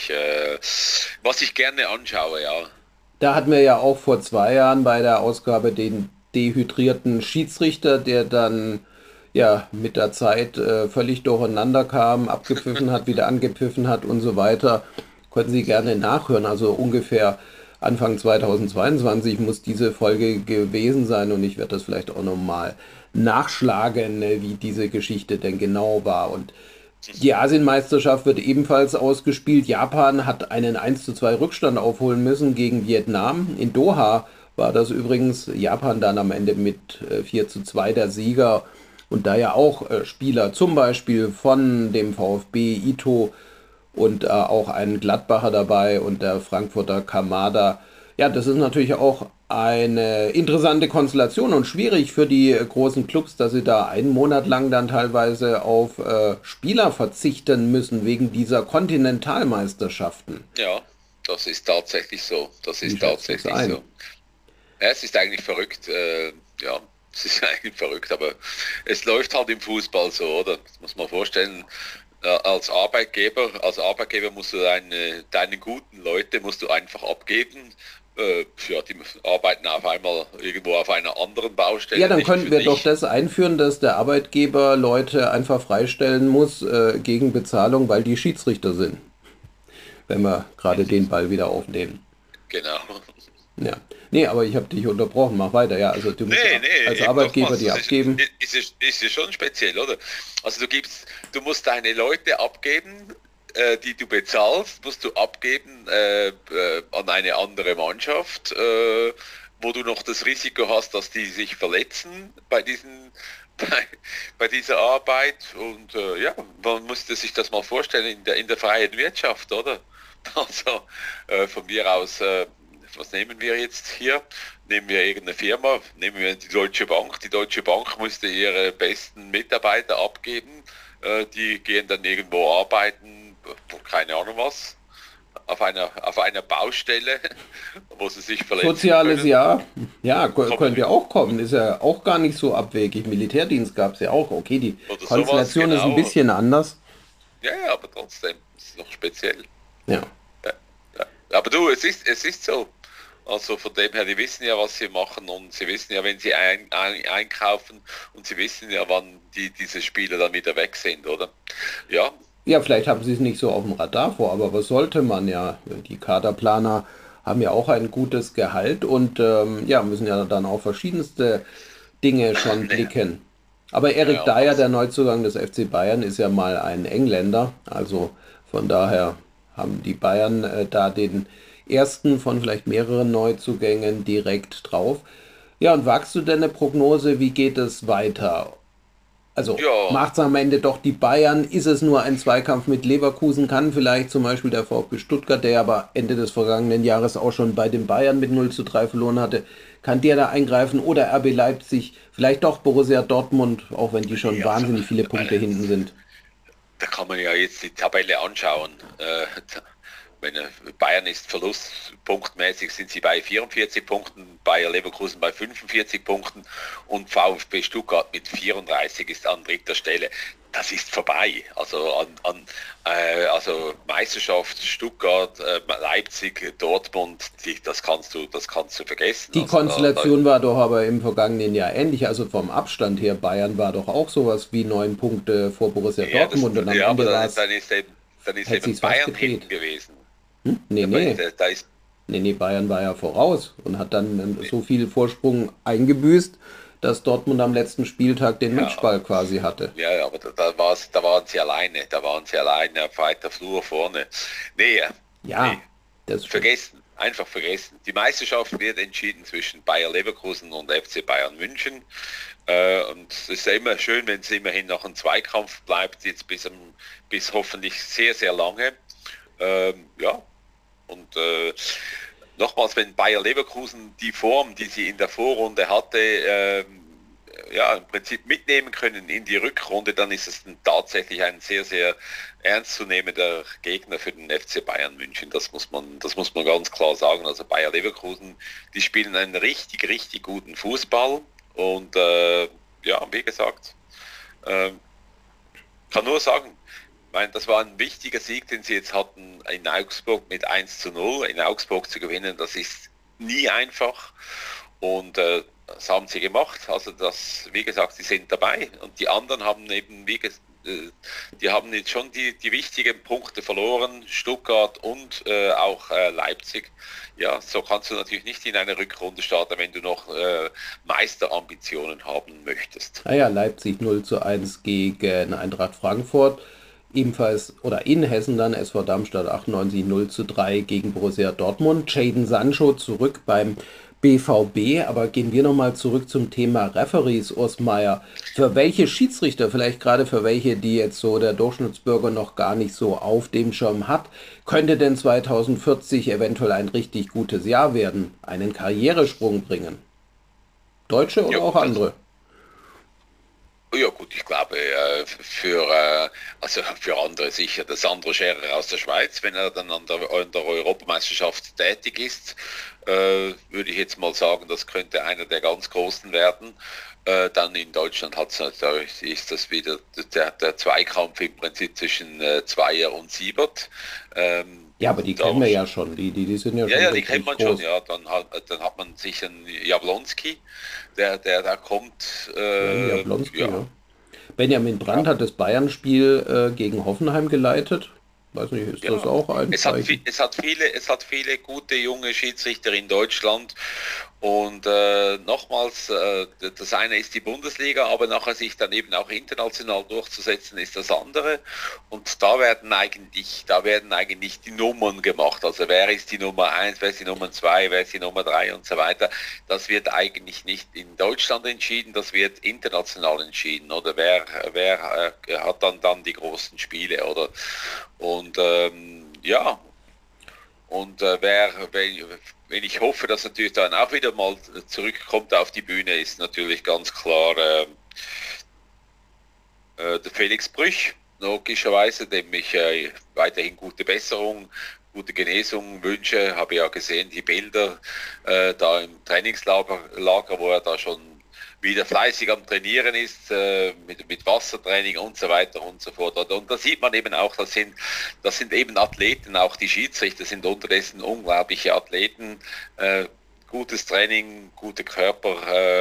was ich gerne anschaue, ja. Da hatten wir ja auch vor 2 Jahren bei der Ausgabe den dehydrierten Schiedsrichter, der dann ja mit der Zeit völlig durcheinander kam, abgepfiffen hat, wieder angepfiffen hat und so weiter. Können Sie gerne nachhören. Also ungefähr Anfang 2022 muss diese Folge gewesen sein und ich werde das vielleicht auch nochmal nachschlagen, wie diese Geschichte denn genau war. Und die Asienmeisterschaft wird ebenfalls ausgespielt. Japan hat einen 1:2 Rückstand aufholen müssen gegen Vietnam. In Doha war das übrigens Japan dann am Ende mit 4:2 der Sieger. Und da ja auch Spieler zum Beispiel von dem VfB Ito und auch ein Gladbacher dabei und der Frankfurter Kamada. Ja, das ist natürlich auch eine interessante Konstellation und schwierig für die großen Clubs, dass sie da einen Monat lang dann teilweise auf Spieler verzichten müssen wegen dieser Kontinentalmeisterschaften. Ja, das ist tatsächlich so. Das Wie ist schätzt du das tatsächlich ein? so. Ja, es ist eigentlich verrückt, ja, es ist eigentlich verrückt, aber es läuft halt im Fußball so, oder? Das muss man vorstellen. Als Arbeitgeber musst du deine guten Leute musst du einfach abgeben Ja, die arbeiten auf einmal irgendwo auf einer anderen Ja, Baustelle, dann nicht könnten für wir doch dich. das einführen, dass der Arbeitgeber Leute einfach freistellen muss gegen Bezahlung, weil die Schiedsrichter sind, wenn wir gerade den Ball wieder aufnehmen. Genau. Ja. Nee, aber ich habe dich unterbrochen. Mach weiter. Ja, also du musst Nee, nee, als eben Arbeitgeber nochmals, die das ist, abgeben. ist ja schon speziell, oder? Also du musst deine Leute abgeben, die du bezahlst, musst du abgeben an eine andere Mannschaft, wo du noch das Risiko hast, dass die sich verletzen bei, bei dieser Arbeit. Und ja, man musste sich das mal vorstellen in der freien Wirtschaft, oder? Also von mir aus, was nehmen wir jetzt hier? Nehmen wir irgendeine Firma, nehmen wir die Deutsche Bank. Die Deutsche Bank musste ihre besten Mitarbeiter abgeben. Die gehen dann irgendwo arbeiten, keine Ahnung was, auf einer Baustelle, wo sie sich verletzen Soziales können. Jahr, ja, Kommen könnte ja auch kommen. Ist ja auch gar nicht so abwegig. Militärdienst gab es ja auch. Okay, die oder sowas, Konstellation ist ein genau. bisschen anders. Ja, ja, aber trotzdem ist es noch speziell. Ja. Ja, ja. Aber du, es ist so. Also von dem her, die wissen ja, was sie machen und sie wissen ja, wenn sie einkaufen und sie wissen ja, wann diese Spieler dann wieder weg sind, oder? Ja, Ja, vielleicht haben sie es nicht so auf dem Radar vor, aber was sollte man ja? Die Kaderplaner haben ja auch ein gutes Gehalt und ja, müssen ja dann auf verschiedenste Dinge schon nee, blicken. Aber Erik ja, Dyer, der Neuzugang des FC Bayern, ist ja mal ein Engländer. Also von daher haben die Bayern da den ersten von vielleicht mehreren Neuzugängen direkt drauf. Ja, und wagst du denn eine Prognose, wie geht es weiter? Also ja, macht es am Ende doch die Bayern? Ist es nur ein Zweikampf mit Leverkusen? Kann vielleicht zum Beispiel der VfB Stuttgart, der aber Ende des vergangenen Jahres auch schon bei den Bayern mit 0:3 verloren hatte, kann der da eingreifen? Oder RB Leipzig, vielleicht doch Borussia Dortmund, auch wenn die schon nee, also, wahnsinnig viele Punkte hinten sind. da kann man ja jetzt die Tabelle anschauen. Wenn Bayern ist verlustpunktmäßig, sind sie bei 44 Punkten, Bayer Leverkusen bei 45 Punkten und VfB Stuttgart mit 34 ist an dritter Stelle. Das ist vorbei. Also Meisterschaft Stuttgart, Leipzig, Dortmund, das kannst du vergessen. Die Konstellation war doch aber im vergangenen Jahr ähnlich. Also vom Abstand her, Bayern war doch auch sowas wie 9 Punkte vor Borussia ja, Dortmund und am ja, aber Ende war es, dann ist hätte eben sich's fast Bayern gedreht. hinten gewesen. Nee, nee. Da ist Nee, nee, Bayern war ja voraus und hat dann so viel Vorsprung eingebüßt, dass Dortmund am letzten Spieltag den ja, Matchball quasi hatte. ja, ja, aber da waren sie alleine auf weiter Flur vorne. Nee, nee, Ja, das stimmt. vergessen, einfach vergessen. Die Meisterschaft wird entschieden zwischen Bayer Leverkusen und FC Bayern München. Und es ist ja immer schön, wenn es immerhin noch ein Zweikampf bleibt, jetzt bis hoffentlich sehr, sehr lange. Ja, und nochmals, wenn Bayer Leverkusen die Form, die sie in der Vorrunde hatte, ja, im Prinzip mitnehmen können in die Rückrunde, dann ist es tatsächlich ein sehr, sehr ernstzunehmender Gegner für den FC Bayern München. Das muss man ganz klar sagen. Also Bayer Leverkusen, die spielen einen richtig, richtig guten Fußball und ja, wie gesagt, äh, kann nur sagen, ich meine, das war ein wichtiger Sieg, den sie jetzt hatten in Augsburg mit 1:0. In Augsburg zu gewinnen, das ist nie einfach. Und das haben sie gemacht. Also das, wie gesagt, sie sind dabei. Und die anderen haben eben, die haben jetzt schon die wichtigen Punkte verloren, Stuttgart und auch Leipzig. Ja, so kannst du natürlich nicht in eine Rückrunde starten, wenn du noch Meisterambitionen haben möchtest. Naja, Leipzig 0:1 gegen Eintracht Frankfurt. Ebenfalls oder in Hessen dann SV Darmstadt 98 0:3 gegen Borussia Dortmund. Jadon Sancho zurück beim BVB. Aber gehen wir nochmal zurück zum Thema Referees, Urs Meier. Für welche Schiedsrichter, vielleicht gerade für welche, die jetzt so der Durchschnittsbürger noch gar nicht so auf dem Schirm hat, könnte denn 2040 eventuell ein richtig gutes Jahr werden? Einen Karrieresprung bringen? Deutsche Ja oder auch gut, also andere? ja gut, ich glaube also für andere sicher der Sandro Scherer aus der Schweiz, wenn er dann an der Europameisterschaft tätig ist, würde ich jetzt mal sagen, das könnte einer der ganz Großen werden. Dann in Deutschland da ist das wieder der Zweikampf im Prinzip zwischen Zweier und Siebert. Ja, aber die kennen Da, wir ja schon, die sind ja ja, schon ja, die kennt wirklich man schon, groß. ja. Dann hat man sich einen Jablonski, der da kommt, Sven Jablonski, ja, ja. Benjamin ja. Brandt hat das Bayern-Spiel gegen Hoffenheim geleitet. Weiß nicht, ist das Ja, auch ein Zeichen? es hat viele gute junge Schiedsrichter in Deutschland und nochmals, das eine ist die Bundesliga, aber nachher sich dann eben auch international durchzusetzen, ist das andere. Und da werden eigentlich die Nummern gemacht. Also wer ist die Nummer eins, wer ist die Nummer zwei, wer ist die Nummer drei und so weiter. Das wird eigentlich nicht in Deutschland entschieden, das wird international entschieden. Oder wer hat dann die großen Spiele, oder? Und ja, und wenn ich hoffe, dass natürlich dann auch wieder mal zurückkommt auf die Bühne, ist natürlich ganz klar der Felix Brüch, logischerweise, dem ich weiterhin gute Besserung, gute Genesung wünsche. Habe ja gesehen, die Bilder da im Trainingslager, wo er da schon wieder fleißig am Trainieren ist, mit Wassertraining und so weiter und so fort. Und da sieht man eben auch, das sind eben Athleten, auch die Schiedsrichter sind unterdessen unglaubliche Athleten, gutes Training, gute Körper,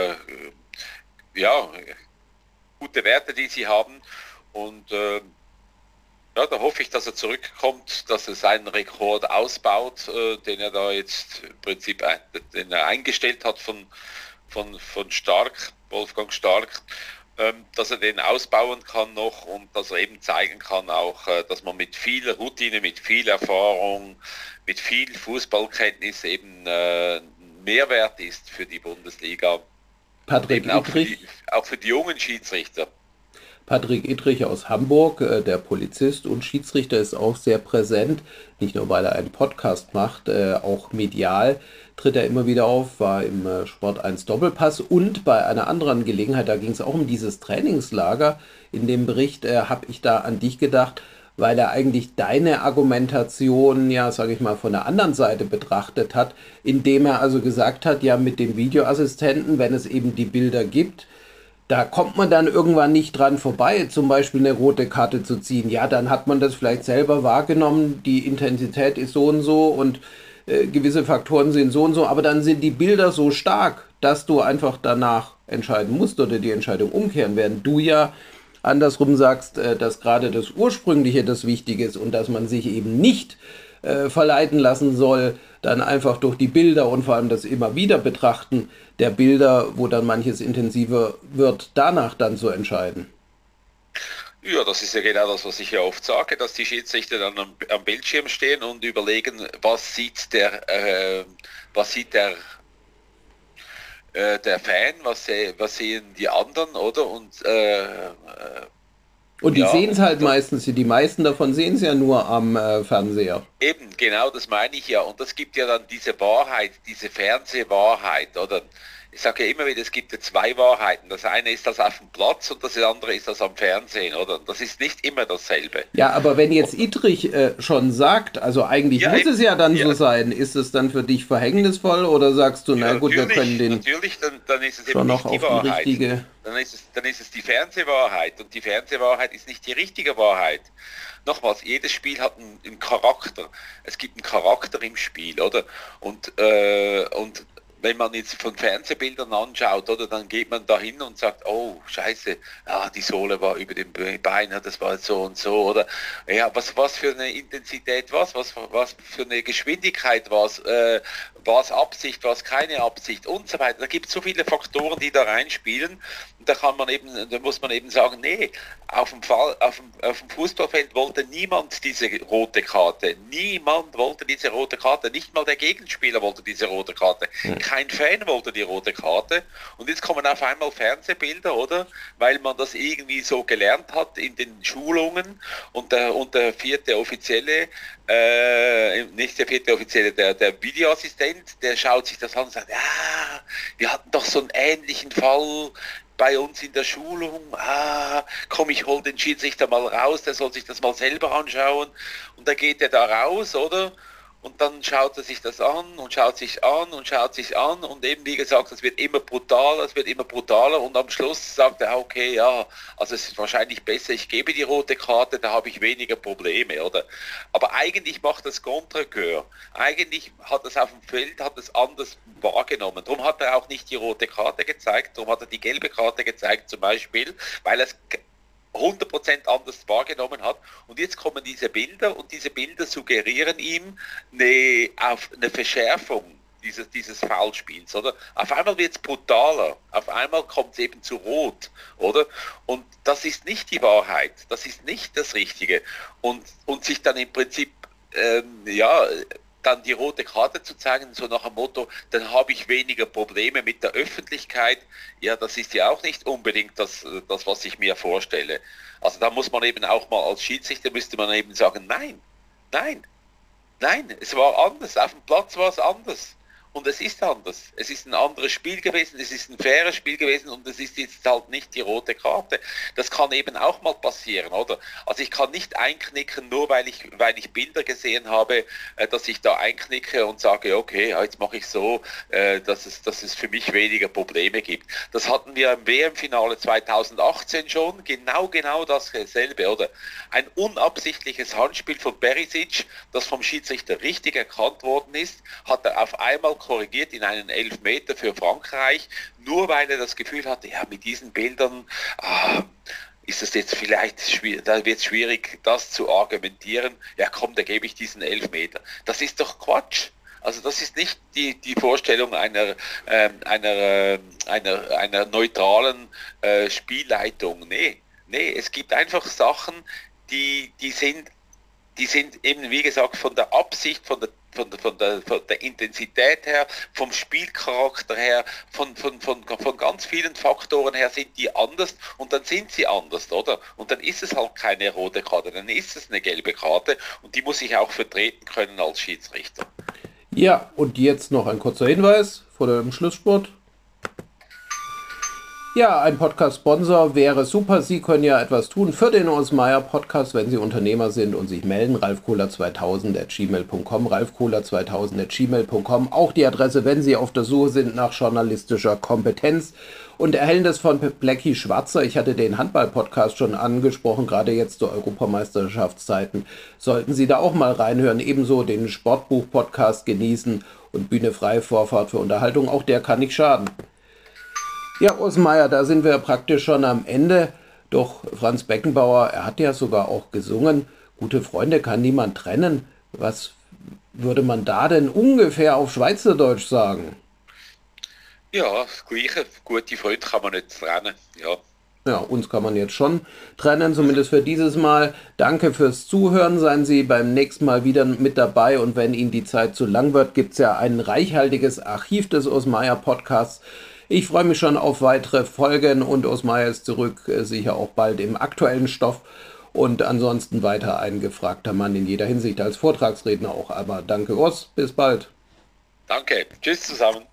ja, gute Werte, die sie haben. Und ja, da hoffe ich, dass er zurückkommt, dass er seinen Rekord ausbaut, den er da jetzt im Prinzip den er eingestellt hat von Stark, Wolfgang Stark, dass er den ausbauen kann noch und dass er eben zeigen kann auch, dass man mit viel Routine, mit viel Erfahrung, mit viel Fußballkenntnis eben Mehrwert ist für die Bundesliga und Patrick eben Ittrich, auch für die jungen Schiedsrichter. Patrick Ittrich aus Hamburg, der Polizist und Schiedsrichter, ist auch sehr präsent. Nicht nur, weil er einen Podcast macht, auch medial tritt er immer wieder auf, war im Sport 1 Doppelpass und bei einer anderen Gelegenheit, da ging es auch um dieses Trainingslager. In dem Bericht habe ich da an dich gedacht, weil er eigentlich deine Argumentation, ja, sage ich mal, von der anderen Seite betrachtet hat, indem er also gesagt hat, ja, mit dem Videoassistenten, wenn es eben die Bilder gibt, da kommt man dann irgendwann nicht dran vorbei, zum Beispiel eine rote Karte zu ziehen. Ja, dann hat man das vielleicht selber wahrgenommen, die Intensität ist so und so und gewisse Faktoren sind so und so, aber dann sind die Bilder so stark, dass du einfach danach entscheiden musst oder die Entscheidung umkehren, während du ja andersrum sagst, dass gerade das Ursprüngliche das Wichtige ist und dass man sich eben nicht verleiten lassen soll, dann einfach durch die Bilder und vor allem das immer wieder betrachten der Bilder, wo dann manches intensiver wird, danach dann zu entscheiden. Ja, das ist ja genau das, was ich ja oft sage, dass die Schiedsrichter dann am Bildschirm stehen und überlegen, was sieht der Fan, was sehen die anderen, oder? Und Und die ja, sehen es und halt meistens, die meisten davon sehen es ja nur am Fernseher. eben, genau, das meine ich ja. Und das gibt ja dann diese Wahrheit, diese Fernsehwahrheit, oder? Ich sage ja immer wieder, es gibt ja zwei Wahrheiten. Das eine ist das auf dem Platz und das andere ist das am Fernsehen, oder? Das ist nicht immer dasselbe. Ja, aber wenn jetzt Ittrich schon sagt, also eigentlich Ja, muss es eben. ja dann so Ja, sein, ist es dann für dich verhängnisvoll oder sagst du, na ja, gut, wir können den natürlich, dann ist es eben schon noch nicht die auf die Wahrheit. richtige... Dann ist es die Fernsehwahrheit und die Fernsehwahrheit ist nicht die richtige Wahrheit. Nochmals, jedes Spiel hat einen Charakter. Es gibt einen Charakter im Spiel, oder? Und wenn man jetzt von Fernsehbildern anschaut, oder, dann geht man da hin und sagt, oh, scheiße, ja, die Sohle war über dem Bein, ja, das war jetzt so und so, oder ja, was für eine Intensität was für eine Geschwindigkeit war es Absicht, war es keine Absicht und so weiter. Da gibt es so viele Faktoren, die da reinspielen und da muss man eben sagen, nee, auf dem Fußballfeld wollte niemand diese rote Karte. Niemand wollte diese rote Karte. Nicht mal der Gegenspieler wollte diese rote Karte. Kein Fan wollte die rote Karte. Und jetzt kommen auf einmal Fernsehbilder, oder? Weil man das irgendwie so gelernt hat in den Schulungen und der vierte Offizielle, nicht der vierte Offizielle, der Videoassistent, der schaut sich das an und sagt, ja, wir hatten doch so einen ähnlichen Fall bei uns in der Schulung, komm, ich hol den Schiedsrichter mal raus, der soll sich das mal selber anschauen. Und da geht er da raus, oder? und dann schaut er sich das an und schaut sich an und schaut sich an und eben wie gesagt, es wird immer brutaler, es wird immer brutaler und am Schluss sagt er, okay, ja, also es ist wahrscheinlich besser, ich gebe die rote Karte, da habe ich weniger Probleme, oder? Aber eigentlich macht das Contrecoeur. Eigentlich hat es auf dem Feld, hat es anders wahrgenommen. Darum hat er auch nicht die rote Karte gezeigt, darum hat er die gelbe Karte gezeigt zum Beispiel, weil es 100% anders wahrgenommen hat. Und jetzt kommen diese Bilder und diese Bilder suggerieren ihm eine Verschärfung dieses Foulspiels, oder? Auf einmal wird es brutaler, auf einmal kommt es eben zu Rot, oder? Und das ist nicht die Wahrheit, das ist nicht das Richtige. Und sich dann im Prinzip, dann die rote Karte zu zeigen, so nach dem Motto, dann habe ich weniger Probleme mit der Öffentlichkeit. Ja, das ist ja auch nicht unbedingt das, was ich mir vorstelle. Also da muss man eben auch mal als Schiedsrichter, müsste man eben sagen, nein, es war anders, auf dem Platz war es anders. Und es ist anders. Es ist ein anderes Spiel gewesen, es ist ein faires Spiel gewesen und es ist jetzt halt nicht die rote Karte. Das kann eben auch mal passieren, oder? Also ich kann nicht einknicken, nur weil ich Bilder gesehen habe, dass ich da einknicke und sage, okay, jetzt mache ich so, dass es für mich weniger Probleme gibt. Das hatten wir im WM-Finale 2018 schon, genau dasselbe, oder? Ein unabsichtliches Handspiel von Perisic, das vom Schiedsrichter richtig erkannt worden ist, hat er auf einmal korrigiert in einen Elfmeter für Frankreich, nur weil er das Gefühl hatte, ja, mit diesen Bildern ist es jetzt vielleicht schwierig, da wird es schwierig, das zu argumentieren. Ja komm, da gebe ich diesen Elfmeter. Das ist doch Quatsch. Also das ist nicht die Vorstellung einer neutralen Spielleitung. Nee, es gibt einfach Sachen, die sind eben, wie gesagt, von der Absicht, von der Intensität her, vom Spielcharakter her, von ganz vielen Faktoren her sind die anders und dann sind sie anders, oder? Und dann ist es halt keine rote Karte, dann ist es eine gelbe Karte und die muss ich auch vertreten können als Schiedsrichter. Ja, und jetzt noch ein kurzer Hinweis vor dem Schlussspurt. Ja, ein Podcast-Sponsor wäre super. Sie können ja etwas tun für den Osmeyer-Podcast, wenn Sie Unternehmer sind und sich melden. ralfkohler2000@gmail.com, ralfkohler2000@gmail.com. Auch die Adresse, wenn Sie auf der Suche sind nach journalistischer Kompetenz. Und erhellendes von Blackie Schwarzer. Ich hatte den Handball-Podcast schon angesprochen, gerade jetzt zu Europameisterschaftszeiten. Sollten Sie da auch mal reinhören. Ebenso den Sportbuch-Podcast genießen und Bühne frei, Vorfahrt für Unterhaltung. Auch der kann nicht schaden. Ja, Osmeyer, da sind wir praktisch schon am Ende. Doch Franz Beckenbauer, er hat ja sogar auch gesungen, gute Freunde kann niemand trennen. Was würde man da denn ungefähr auf Schweizerdeutsch sagen? Ja, das Gleiche. Gute Freunde kann man nicht trennen. Ja. Ja, uns kann man jetzt schon trennen, zumindest für dieses Mal. Danke fürs Zuhören, seien Sie beim nächsten Mal wieder mit dabei und wenn Ihnen die Zeit zu lang wird, gibt es ja ein reichhaltiges Archiv des Osmeyer Podcasts. Ich freue mich schon auf weitere Folgen und Osmeyer ist zurück, sicher auch bald im aktuellen Stoff und ansonsten weiter ein gefragter Mann in jeder Hinsicht als Vortragsredner auch. Aber danke Os, bis bald. Danke, tschüss zusammen.